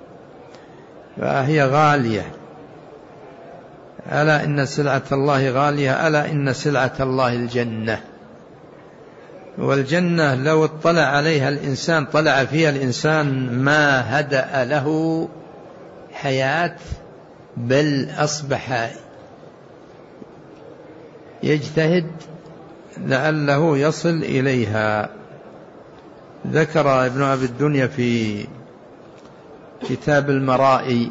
فهي غالية. ألا إن سلعة الله غالية، ألا إن سلعة الله الجنة. والجنة لو اطلع عليها الإنسان، طلع فيها الإنسان، ما هدأ له حياة، بل أصبح يجتهد لعله يصل إليها. ذكر ابن أبي الدنيا في كتاب المرائي،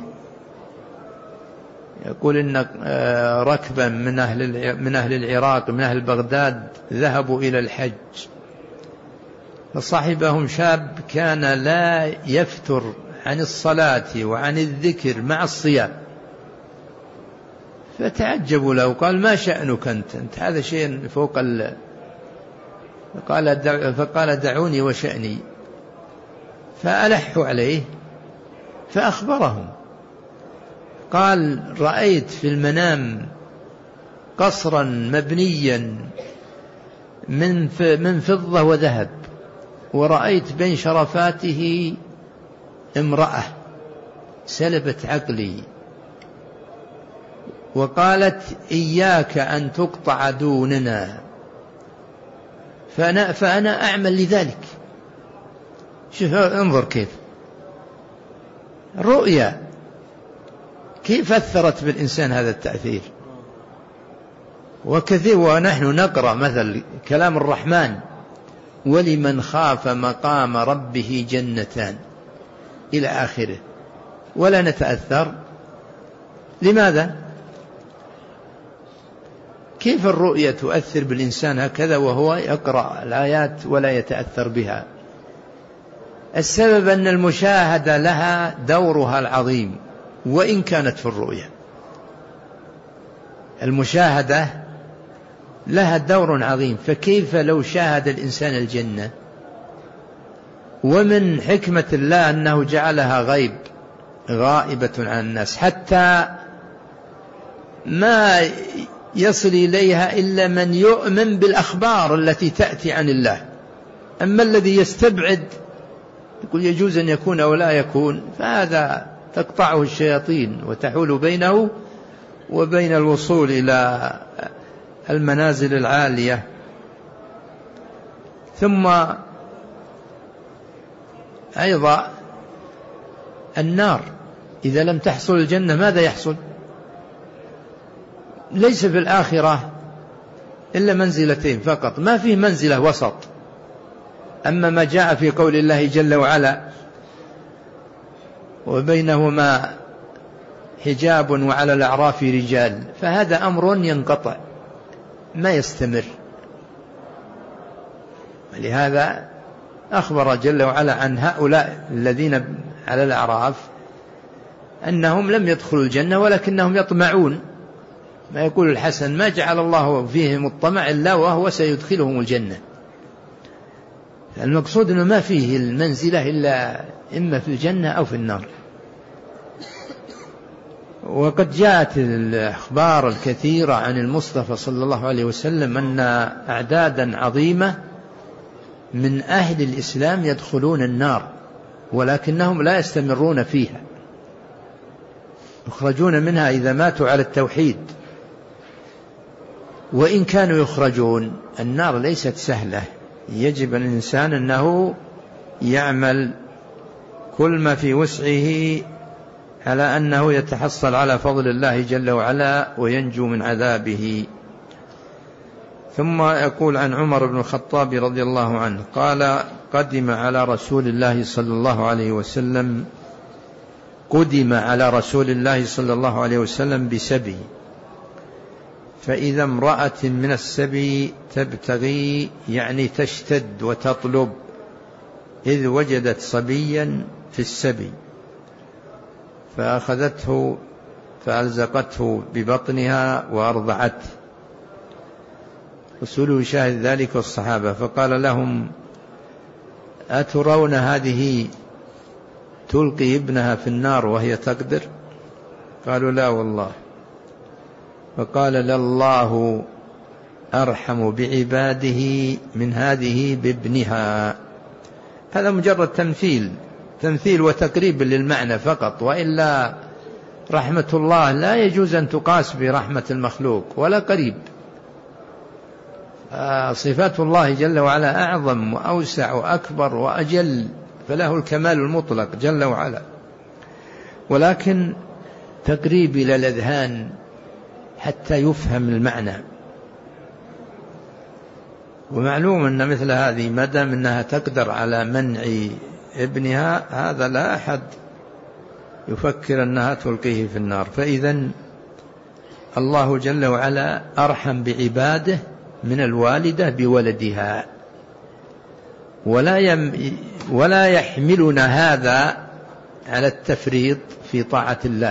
يقول إن ركبا من أهل العراق، من أهل بغداد، ذهبوا إلى الحج، فصاحبهم شاب كان لا يفتر عن الصلاة وعن الذكر مع الصيام، فتعجبوا له، قال: ما شأنك أنت هذا شيء فوق فقال: دعوني وشأني. فألحوا عليه فأخبرهم، قال: رأيت في المنام قصرا مبنيا من فضة وذهب، ورأيت بين شرفاته امرأة سلبت عقلي، وقالت: إياك أن تقطع دوننا، فأنا أعمل لذلك. شوف، انظر كيف رؤيا، كيف أثرت بالإنسان هذا التأثير. وكثير ونحن نقرأ مثل كلام الرحمن: ولمن خاف مقام ربه جنتان، إلى آخره، ولا نتأثر. لماذا؟ كيف الرؤية تؤثر بالإنسان هكذا وهو يقرأ الآيات ولا يتأثر بها؟ السبب أن المشاهدة لها دورها العظيم وإن كانت في الرؤية. المشاهدة لها دور عظيم، فكيف لو شاهد الإنسان الجنة؟ ومن حكمة الله أنه جعلها غيب غائبة عن الناس، حتى ما يصل إليها إلا من يؤمن بالأخبار التي تأتي عن الله. أما الذي يستبعد يقول يجوز أن يكون أو لا يكون، فهذا تقطعه الشياطين وتحول بينه وبين الوصول إلى المنازل العالية. ثم أيضا النار، إذا لم تحصل الجنة ماذا يحصل؟ ليس في الآخرة إلا منزلتين فقط، ما فيه منزلة وسط. أما ما جاء في قول الله جل وعلا وبينهما حجاب وعلى الأعراف رجال، فهذا أمر ينقطع ما يستمر. ولهذا أخبر جل وعلا عن هؤلاء الذين على الأعراف أنهم لم يدخلوا الجنة ولكنهم يطمعون. ما يقول الحسن ما جعل الله فيهم الطمع إلا وهو سيدخلهم الجنة. المقصود أنه ما فيه المنزلة إلا إما في الجنة أو في النار. وقد جاءت الأخبار الكثيرة عن المصطفى صلى الله عليه وسلم أن أعدادا عظيمة من أهل الإسلام يدخلون النار ولكنهم لا يستمرون فيها، يخرجون منها إذا ماتوا على التوحيد. وإن كانوا يخرجون، النار ليست سهلة، يجب الإنسان أنه يعمل كل ما في وسعه على أنه يتحصل على فضل الله جل وعلا وينجو من عذابه. ثم يقول عن عمر بن الخطاب رضي الله عنه قال قدم على رسول الله صلى الله عليه وسلم بسبي، فإذا امرأة من السبي تبتغي يعني تشتد وتطلب، إذ وجدت صبيا في السبي فأخذته فألزقته ببطنها وأرضعته. رسوله شاهد ذلك والصحابة، فقال لهم أترون هذه تلقي ابنها في النار وهي تقدر؟ قالوا لا والله. فقال لله أرحم بعباده من هذه بابنها. هذا مجرد تمثيل وتقريب للمعنى فقط، وإلا رحمة الله لا يجوز أن تقاس برحمة المخلوق ولا قريب. صفات الله جل وعلا أعظم وأوسع وأكبر وأجل، فله الكمال المطلق جل وعلا، ولكن تقريب إلى الأذهان حتى يفهم المعنى. ومعلوم أن مثل هذه مدام أنها تقدر على منع ابنها، هذا لا أحد يفكر أنها تلقيه في النار. فإذن الله جل وعلا أرحم بعباده من الوالدة بولدها، ولا يحملنا هذا على التفريط في طاعة الله.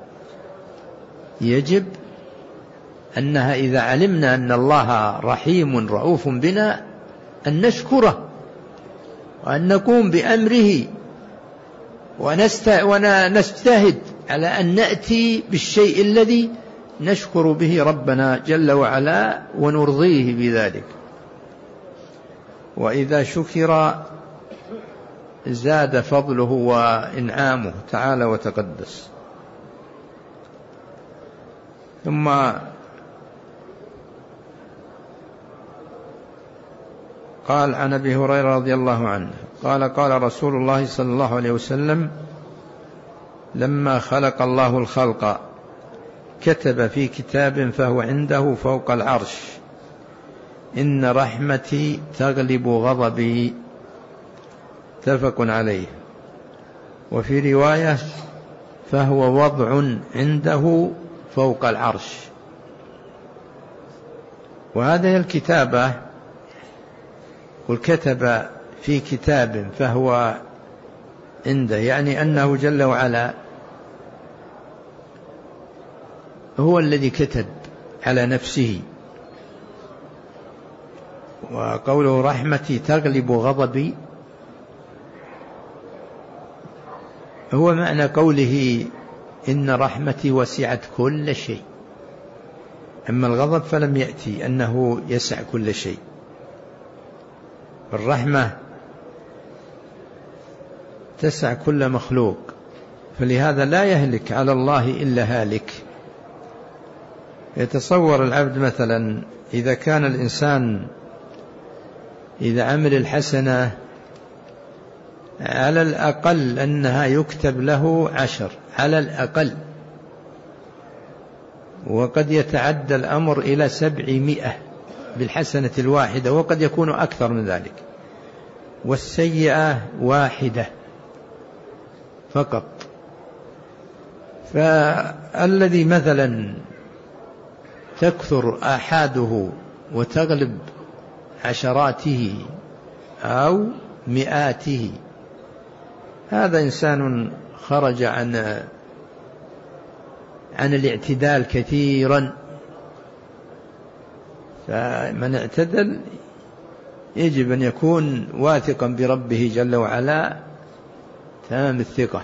يجب أنها إذا علمنا أن الله رحيم رؤوف بنا أن نشكره وأن نقوم بأمره ونجتهد على أن نأتي بالشيء الذي نشكر به ربنا جل وعلا ونرضيه بذلك. وإذا شكر زاد فضله وإنعامه تعالى وتقدس. ثم قال عن أبي هريرة رضي الله عنه قال قال رسول الله صلى الله عليه وسلم لما خلق الله الخلق كتب في كتاب فهو عنده فوق العرش إن رحمتي تغلب غضبي، متفق عليه. وفي رواية فهو وضع عنده فوق العرش. وهذه الكتابة قل كتب في كتاب فهو عنده، يعني أنه جل وعلا هو الذي كتب على نفسه. وقوله رحمتي تغلب غضبي هو معنى قوله إن رحمتي وسعت كل شيء. أما الغضب فلم يأتي أنه يسع كل شيء. الرحمة تسع كل مخلوق، فلهذا لا يهلك على الله إلا هالك. يتصور العبد مثلا إذا كان الإنسان إذا عمل الحسنة على الأقل أنها يكتب له 10 على الأقل، وقد يتعدى الأمر إلى 700 بالحسنة الواحدة، وقد يكون أكثر من ذلك. والسيئة 1 فقط. فالذي مثلا تكثر آحاده وتغلب عشراته أو مئاته، هذا إنسان خرج عن الاعتدال كثيرا. فمن اعتدل يجب أن يكون واثقا بربه جل وعلا تمام الثقة.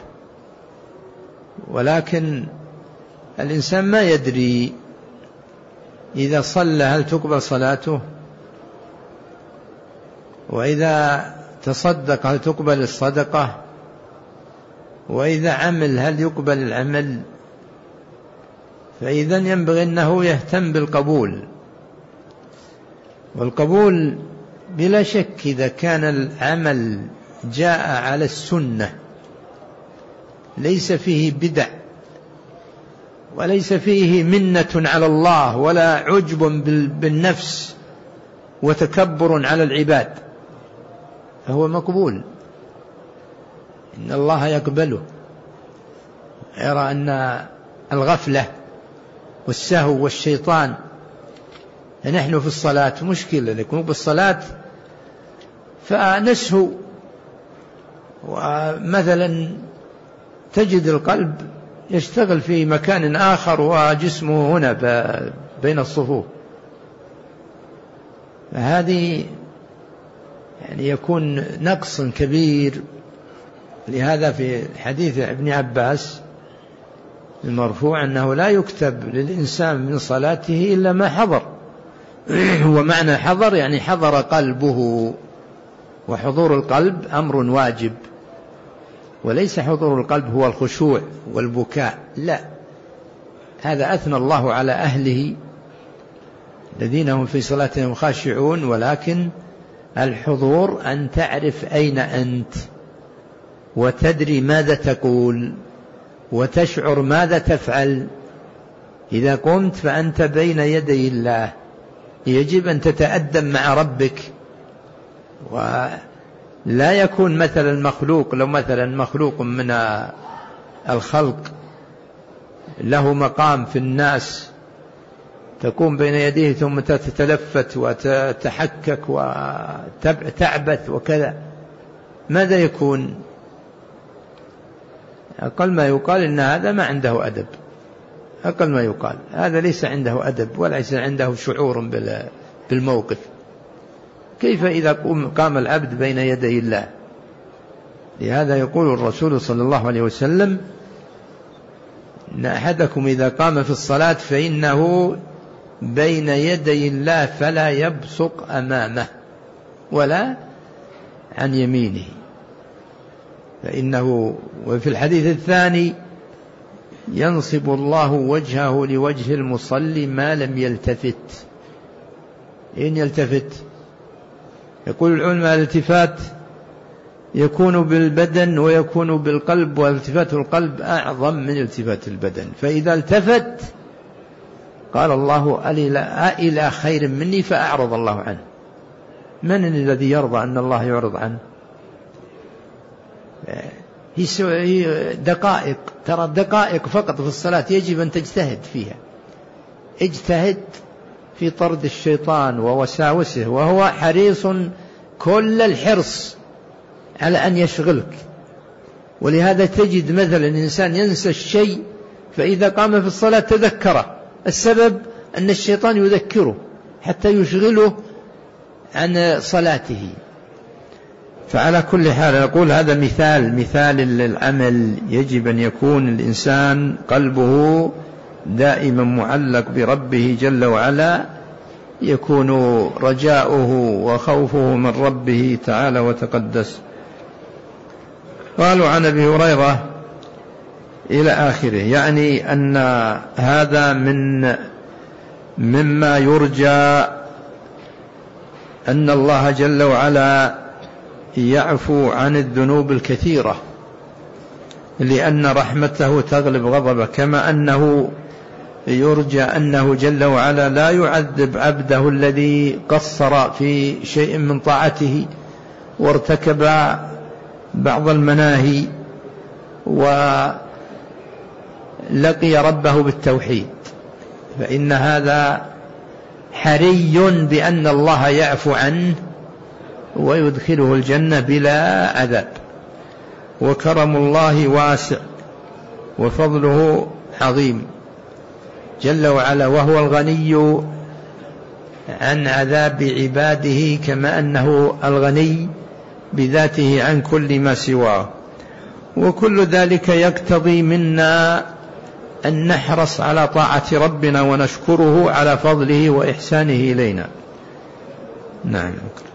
ولكن الإنسان ما يدري إذا صلى هل تقبل صلاته، وإذا تصدق هل تقبل الصدقة، وإذا عمل هل يقبل العمل. فإذا ينبغي أنه يهتم بالقبول. والقبول بلا شك إذا كان العمل جاء على السنة ليس فيه بدع وليس فيه منة على الله ولا عجب بالنفس وتكبر على العباد، فهو مقبول. إن الله يقبله. يرى أن الغفلة والسهو والشيطان، نحن في الصلاة مشكلة، نكون بالصلاة فنسهو، ومثلا تجد القلب يشتغل في مكان آخر وجسمه هنا بين الصفوف. فهذه يعني يكون نقص كبير. لهذا في حديث ابن عباس المرفوع أنه لا يكتب للإنسان من صلاته إلا ما حضر. ومعنى حضر يعني حضر قلبه، وحضور القلب أمر واجب، وليس حضور القلب هو الخشوع والبكاء، لا، هذا أثنى الله على أهله الذين هم في صلاتهم خاشعون. ولكن الحضور أن تعرف أين أنت، وتدري ماذا تقول، وتشعر ماذا تفعل. إذا قمت فأنت بين يدي الله، يجب أن تتأدب مع ربك. ولا يكون مثلا المخلوق، لو مثلا مخلوق من الخلق له مقام في الناس، تقوم بين يديه ثم تتلفت وتتحكك وتعبث وكذا، ماذا يكون؟ أقل ما يقال إن هذا ما عنده أدب. أقل ما يقال هذا ليس عنده أدب وليس عنده شعور بالموقف. كيف إذا قام العبد بين يدي الله؟ لهذا يقول الرسول صلى الله عليه وسلم إن أحدكم إذا قام في الصلاة فإنه بين يدي الله فلا يبصق أمامه ولا عن يمينه، فإنه. وفي الحديث الثاني ينصب الله وجهه لوجه المصلي ما لم يلتفت. إن يلتفت، يقول العلماء الالتفات يكون بالبدن ويكون بالقلب، والتفات القلب أعظم من التفات البدن. فإذا التفت قال الله إلى خير مني فأعرض الله عنه. من الذي يرضى أن الله يعرض عنه؟ هي دقائق، ترى دقائق فقط في الصلاة يجب أن تجتهد فيها، اجتهد في طرد الشيطان ووساوسه، وهو حريص كل الحرص على أن يشغلك. ولهذا تجد مثلا الإنسان ينسى الشيء فإذا قام في الصلاة تذكره، السبب أن الشيطان يذكره حتى يشغله عن صلاته. فعلى كل حال نقول هذا مثال للعمل، يجب أن يكون الإنسان قلبه دائما معلق بربه جل وعلا، يكون رجاؤه وخوفه من ربه تعالى وتقدس. قالوا عن أبي هريرة إلى آخره، يعني أن هذا مما يرجى أن الله جل وعلا يعفو عن الذنوب الكثيرة، لأن رحمته تغلب غضبه، كما أنه يرجى أنه جل وعلا لا يعذب عبده الذي قصر في شيء من طاعته وارتكب بعض المناهي ولقي ربه بالتوحيد، فإن هذا حري بأن الله يعفو عنه ويدخله الجنة بلا عذاب. وكرم الله واسع وفضله عظيم جل وعلا، وهو الغني عن عذاب عباده كما أنه الغني بذاته عن كل ما سواه. وكل ذلك يقتضي منا أن نحرص على طاعة ربنا ونشكره على فضله وإحسانه إلينا. نعم.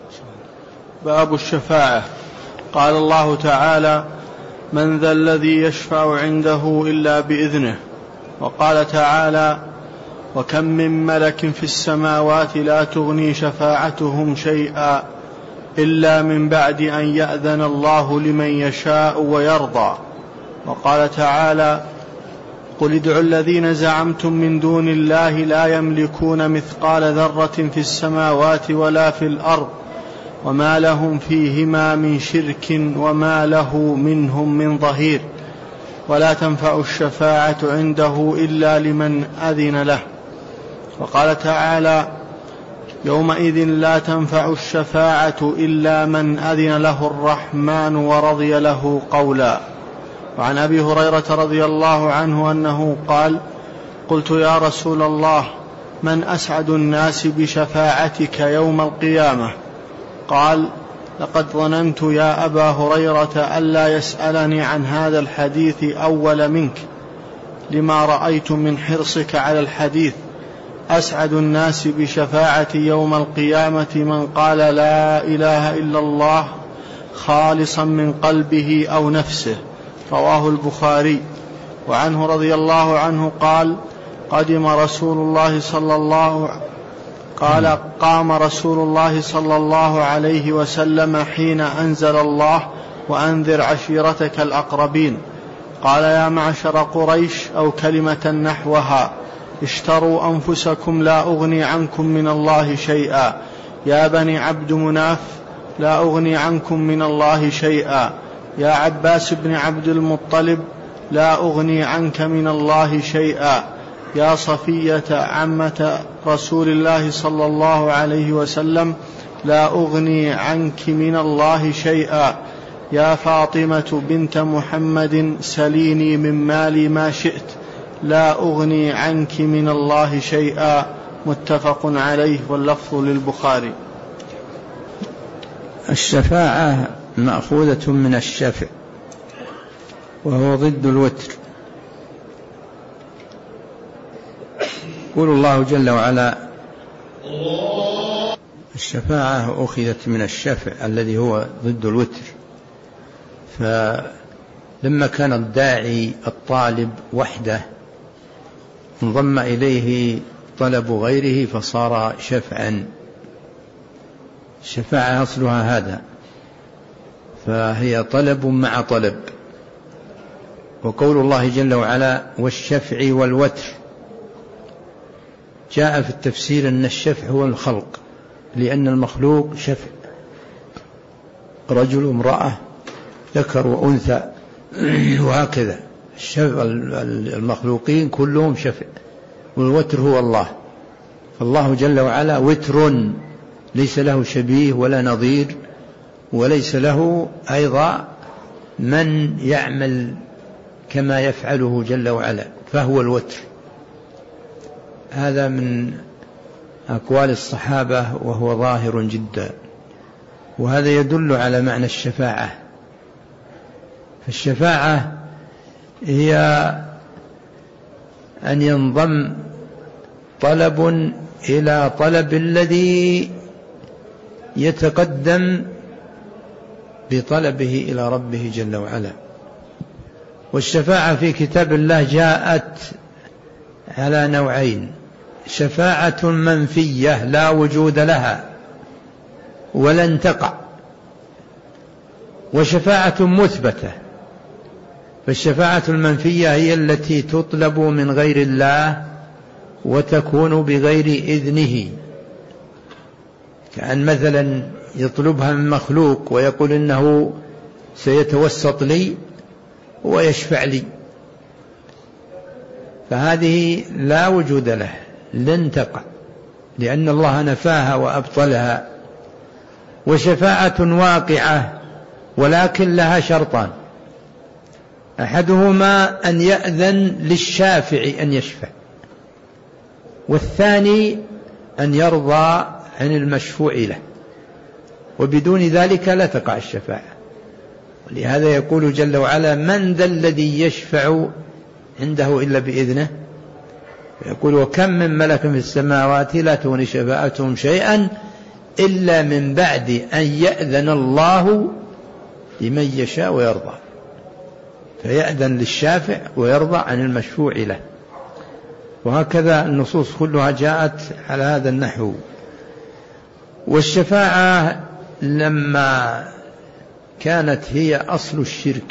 باب الشفاعة. قال الله تعالى: من ذا الذي يشفع عنده إلا بإذنه. وقال تعالى: وكم من ملك في السماوات لا تغني شفاعتهم شيئا إلا من بعد أن يأذن الله لمن يشاء ويرضى. وقال تعالى: قل ادعوا الذين زعمتم من دون الله لا يملكون مثقال ذرة في السماوات ولا في الأرض وما لهم فيهما من شرك وما له منهم من ظهير ولا تنفع الشفاعة عنده إلا لمن أذن له. وقال تعالى: يومئذ لا تنفع الشفاعة إلا من أذن له الرحمن ورضي له قولا. وعن أبي هريرة رضي الله عنه أنه قال: قلت يا رسول الله من أسعد الناس بشفاعتك يوم القيامة؟ قال: لقد ظننت يا أبا هريرة ألا يسألني عن هذا الحديث أول منك لما رأيت من حرصك على الحديث. أسعد الناس بشفاعة يوم القيامة من قال لا إله إلا الله خالصا من قلبه أو نفسه. رواه البخاري. وعنه رضي الله عنه قال: قام رسول الله صلى الله عليه وسلم حين أنزل الله وأنذر عشيرتك الأقربين. قال: يا معشر قريش، أو كلمة نحوها: اشتروا أنفسكم لا أغني عنكم من الله شيئا. يا بني عبد مناف، لا أغني عنكم من الله شيئا. يا عباس بن عبد المطلب، لا أغني عنك من الله شيئا. يا صفية عمة رسول الله صلى الله عليه وسلم، لا أغني عنك من الله شيئا. يا فاطمة بنت محمد، سليني من مالي ما شئت، لا أغني عنك من الله شيئا. متفق عليه، واللفظ للبخاري. الشفاعة مأخوذة من الشفع وهو ضد الوتر. يقول الله جل وعلا: الشفاعة أخذت من الشفع الذي هو ضد الوتر. فلما كان الداعي الطالب وحده انضم إليه طلب غيره فصار شفعا. الشفاعة أصلها هذا، فهي طلب مع طلب. وقول الله جل وعلا: والشفع والوتر، جاء في التفسير أن الشفع هو الخلق، لأن المخلوق شفع، رجل امرأة ذكر وأنثى وهكذا المخلوقين كلهم شفع، والوتر هو الله. فالله جل وعلا وتر ليس له شبيه ولا نظير، وليس له أيضا من يعمل كما يفعله جل وعلا، فهو الوتر. هذا من أقوال الصحابة وهو ظاهر جدا، وهذا يدل على معنى الشفاعة. فالشفاعة هي أن ينضم طلب إلى طلب الذي يتقدم بطلبه إلى ربه جل وعلا. والشفاعة في كتاب الله جاءت على نوعين: شفاعة منفية لا وجود لها ولن تقع، وشفاعة مثبتة. فالشفاعة المنفية هي التي تطلب من غير الله وتكون بغير إذنه، كأن مثلا يطلبها من مخلوق ويقول إنه سيتوسط لي ويشفع لي، فهذه لا وجود له، لن تقع لأن الله نفاها وأبطلها. وشفاعة واقعة ولكن لها شرطان: أحدهما أن يأذن للشافع أن يشفع، والثاني أن يرضى عن المشفوع له، وبدون ذلك لا تقع الشفاعة. ولهذا يقول جل وعلا: من ذا الذي يشفع عنده إلا بإذنه. يقول: وكم من ملك في السماوات لا تغني شفاعتهم شيئا إلا من بعد أن يأذن الله لمن يشاء ويرضى. فيأذن للشافع ويرضى عن المشفوع له. وهكذا النصوص كلها جاءت على هذا النحو. والشفاعة لما كانت هي أصل الشرك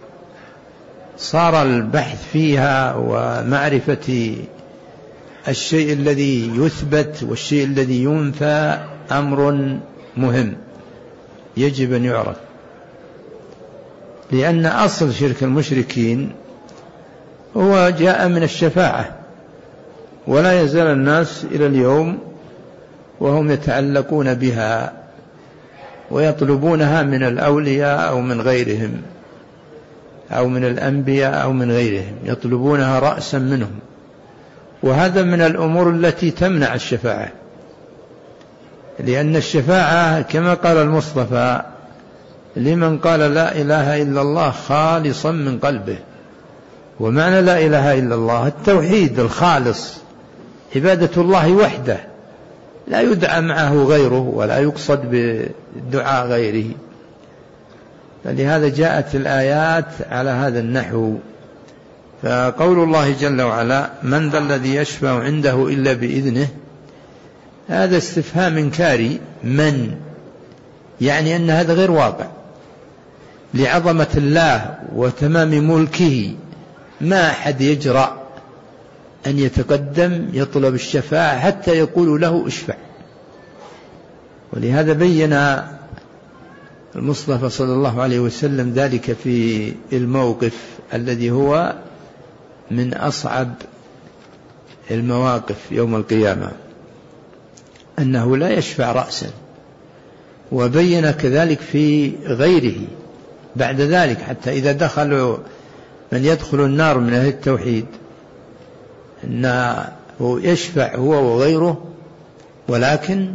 صار البحث فيها ومعرفة الشيء الذي يثبت والشيء الذي ينفى أمر مهم يجب أن يعرف، لأن أصل شرك المشركين هو جاء من الشفاعة، ولا يزال الناس إلى اليوم وهم يتعلقون بها ويطلبونها من الأولياء أو من غيرهم أو من الأنبياء أو من غيرهم، يطلبونها رأسا منهم. وهذا من الأمور التي تمنع الشفاعة، لأن الشفاعة كما قال المصطفى: لمن قال لا إله إلا الله خالصا من قلبه. ومعنى لا إله إلا الله التوحيد الخالص، عبادة الله وحده، لا يدعى معه غيره ولا يقصد بدعاء غيره. فلهذا جاءت الآيات على هذا النحو. فقول الله جل وعلا: من ذا الذي يشفع عنده إلا بإذنه، هذا استفهام إنكاري. من يعني أن هذا غير واقع لعظمة الله وتمام ملكه، ما أحد يجرأ أن يتقدم يطلب الشفاعة حتى يقول له اشفع. ولهذا بين المصطفى صلى الله عليه وسلم ذلك في الموقف الذي هو من أصعب المواقف يوم القيامة، أنه لا يشفع رأسا. وبين كذلك في غيره بعد ذلك، حتى إذا دخلوا من يدخل النار من أهل التوحيد أنه يشفع هو وغيره، ولكن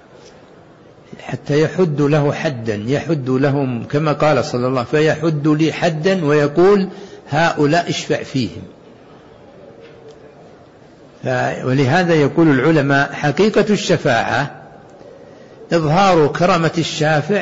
حتى يحد له حدا، يحد لهم كما قال صلى الله عليه وسلم: فيحد لي حدا ويقول هؤلاء اشفع فيهم. ولهذا يقول العلماء: حقيقة الشفاعة إظهار كرامة الشافع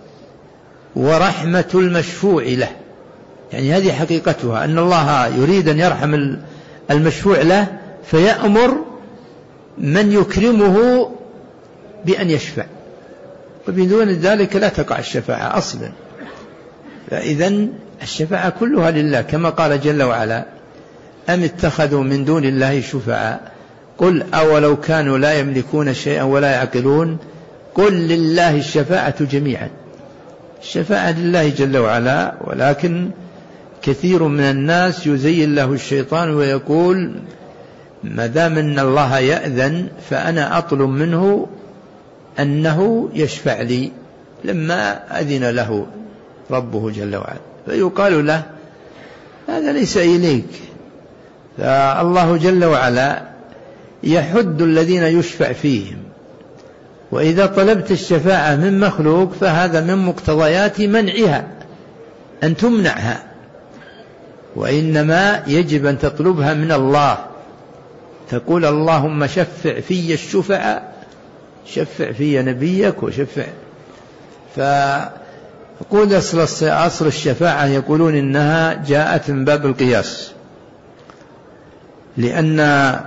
ورحمة المشفوع له. يعني هذه حقيقتها، أن الله يريد أن يرحم المشفوع له فيأمر من يكرمه بأن يشفع، وبدون ذلك لا تقع الشفاعة أصلا. فإذن الشفاعة كلها لله، كما قال جل وعلا: أم اتخذوا من دون الله شفعاء قل أولو كانوا لا يملكون شيئا ولا يعقلون قل لله الشفاعة جميعا. الشفاعة لله جل وعلا، ولكن كثير من الناس يزين له الشيطان ويقول ما دام أن الله يأذن فأنا أطلب منه أنه يشفع لي لما أذن له ربه جل وعلا، فيقال له هذا ليس إليك، فالله جل وعلا يحد الذين يشفع فيهم، وإذا طلبت الشفاعة من مخلوق فهذا من مقتضيات منعها أن تمنعها، وإنما يجب أن تطلبها من الله، تقول اللهم شفع في الشفعاء، شفع في نبيك وشفع. فقول أصل الشفاعة يقولون إنها جاءت من باب القياس، لأن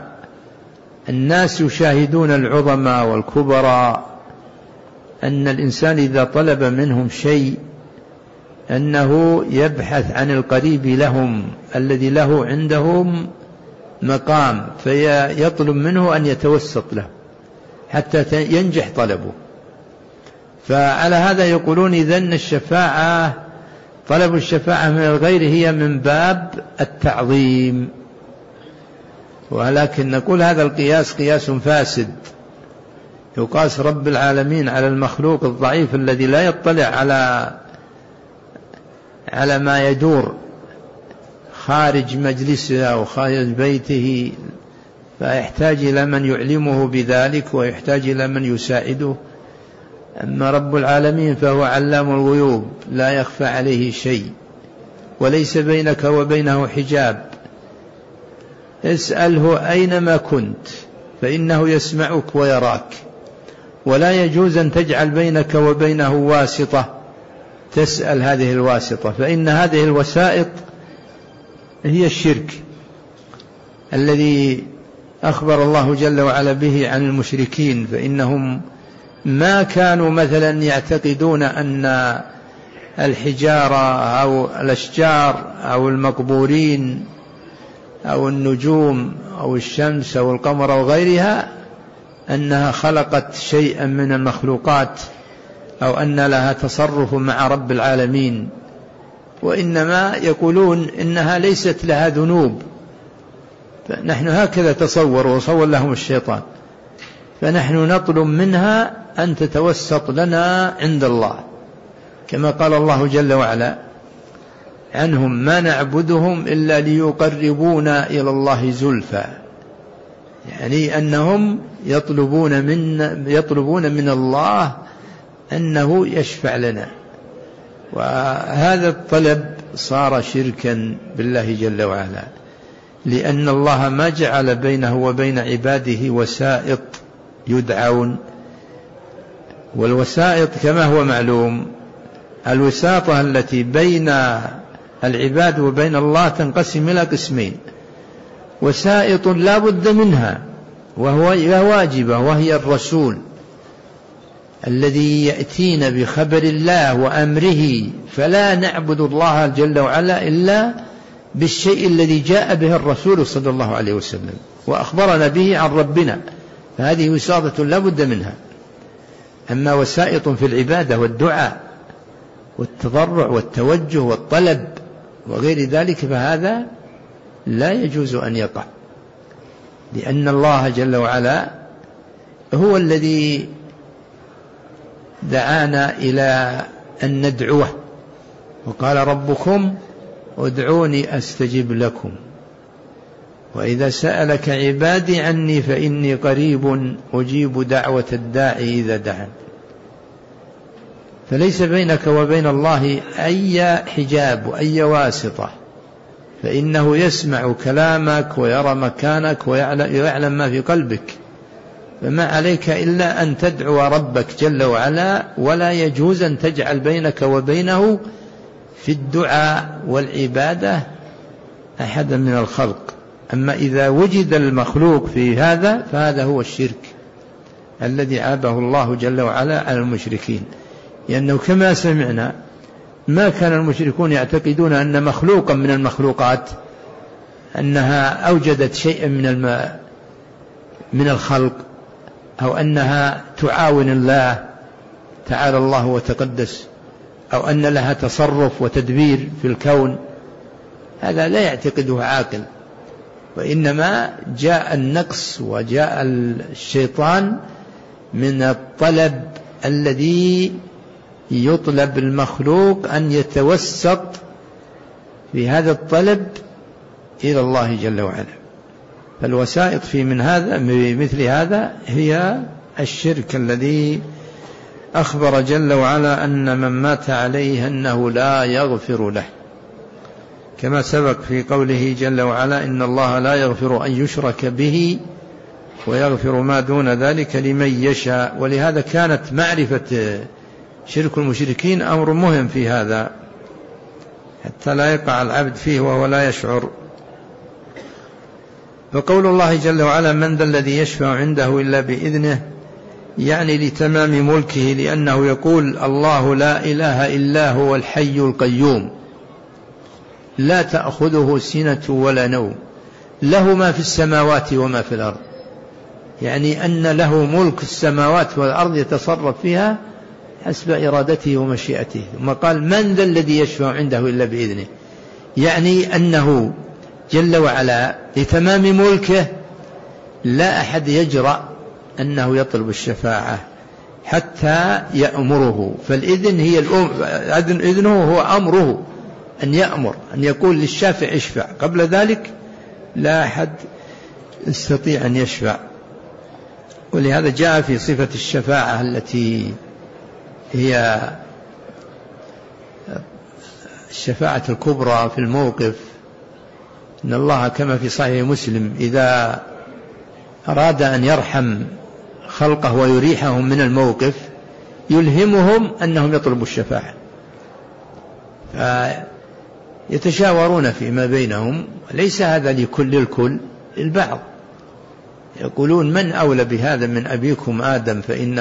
الناس يشاهدون العظماء والكبراء أن الإنسان إذا طلب منهم شيء أنه يبحث عن القريب لهم الذي له عندهم مقام، فيطلب منه أن يتوسط له حتى ينجح طلبه. فعلى هذا يقولون إذن الشفاعة، طلب الشفاعة من الغير هي من باب التعظيم، ولكن نقول هذا القياس قياس فاسد، يقاس رب العالمين على المخلوق الضعيف الذي لا يطلع على ما يدور خارج مجلسه أو خارج بيته، فيحتاج إلى من يعلمه بذلك ويحتاج إلى من يساعده. أما رب العالمين فهو علام الغيوب لا يخفى عليه شيء، وليس بينك وبينه حجاب، اسأله أينما كنت فإنه يسمعك ويراك، ولا يجوز أن تجعل بينك وبينه واسطة تسأل هذه الواسطة، فإن هذه الوسائط هي الشرك الذي أخبر الله جل وعلا به عن المشركين، فإنهم ما كانوا مثلا يعتقدون أن الحجارة أو الأشجار أو المقبورين أو النجوم أو الشمس أو القمر أو غيرها أنها خلقت شيئا من المخلوقات أو أن لها تصرف مع رب العالمين، وإنما يقولون إنها ليست لها ذنوب، فنحن هكذا تصور وصور لهم الشيطان، فنحن نطلب منها أن تتوسط لنا عند الله، كما قال الله جل وعلا عنهم ما نعبدهم إلا ليقربونا إلى الله زلفى، يعني أنهم يطلبون من الله أنه يشفع لنا، وهذا الطلب صار شركا بالله جل وعلا، لأن الله ما جعل بينه وبين عباده وسائط يدعون، والوسائط كما هو معلوم الوساطة التي بين العباد وبين الله تنقسم إلى قسمين: وسائط لا بد منها وهي واجبة، وهي الرسول الذي يأتينا بخبر الله وأمره، فلا نعبد الله جل وعلا إلا بالشيء الذي جاء به الرسول صلى الله عليه وسلم وأخبرنا به عن ربنا، فهذه وساطة لا بد منها. أما وسائط في العبادة والدعاء والتضرع والتوجه والطلب وغير ذلك فهذا لا يجوز أن يقع، لأن الله جل وعلا هو الذي دعانا إلى أن ندعوه، وقال ربكم ادعوني أستجب لكم، وإذا سألك عبادي عني فإني قريب أجيب دعوة الداعي إذا دعان. فليس بينك وبين الله أي حجاب وأي واسطة، فإنه يسمع كلامك ويرى مكانك ويعلم ما في قلبك، فما عليك إلا أن تدعو ربك جل وعلا، ولا يجوز أن تجعل بينك وبينه في الدعاء والعبادة أحدا من الخلق. أما إذا وجد المخلوق في هذا فهذا هو الشرك الذي عابه الله جل وعلا على المشركين، لأنه كما سمعنا ما كان المشركون يعتقدون أن مخلوقا من المخلوقات أنها أوجدت شيئا من الخلق أو أنها تعاون الله تعالى الله وتقدس، أو أن لها تصرف وتدبير في الكون، هذا لا يعتقده عاقل، وإنما جاء النقص وجاء الشيطان من الطلب الذي يطلب المخلوق أن يتوسط في هذا الطلب إلى الله جل وعلا. فالوسائط في مثل هذا هي الشرك الذي أخبر جل وعلا أن من مات عليه أنه لا يغفر له، كما سبق في قوله جل وعلا إن الله لا يغفر أن يشرك به ويغفر ما دون ذلك لمن يشاء. ولهذا كانت معرفة شرك المشركين أمر مهم في هذا حتى لا يقع العبد فيه وهو لا يشعر. فقول الله جل وعلا من ذا الذي يشفع عنده إلا بإذنه يعني لتمام ملكه، لأنه يقول الله لا إله إلا هو الحي القيوم لا تأخذه سنة ولا نوم له ما في السماوات وما في الأرض، يعني أن له ملك السماوات والأرض يتصرف فيها حسب إرادته ومشيئته. ثم قال من ذا الذي يشفع عنده إلا بإذنه، يعني أنه جل وعلا لتمام ملكه لا أحد يجرأ أنه يطلب الشفاعة حتى يأمره. فالإذن هي إذنه هو أمره، أن يأمر أن يقول للشافع اشفع، قبل ذلك لا أحد يستطيع أن يشفع. ولهذا جاء في صفة الشفاعة التي هي الشفاعة الكبرى في الموقف إن الله كما في صحيح مسلم إذا أراد أن يرحم خلقه ويريحهم من الموقف يلهمهم أنهم يطلبوا الشفاعة، فيتشاورون فيما بينهم، ليس هذا لكل الكل، البعض يقولون من أولى بهذا من أبيكم آدم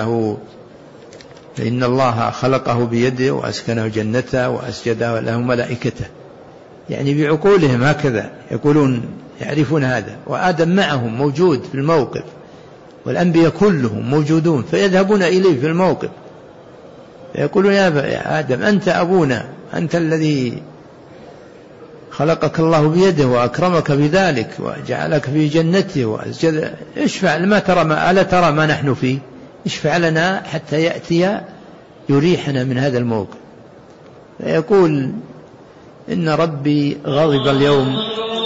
فإن الله خلقه بيده وأسكنه جنته وأسجد له ملائكته، يعني بعقولهم هكذا يقولون يعرفون هذا، وآدم معهم موجود في الموقف والأنبياء كلهم موجودون، فيذهبون إليه في الموقف فيقولون يا آدم أنت أبونا، أنت الذي خلقك الله بيده وأكرمك بذلك وجعلك في جنته وأسجد، اشفع لما ترى ألا ترى ما نحن فيه، اشفع لنا حتى يأتي يريحنا من هذا الموقف. فيقول إن ربي غضب اليوم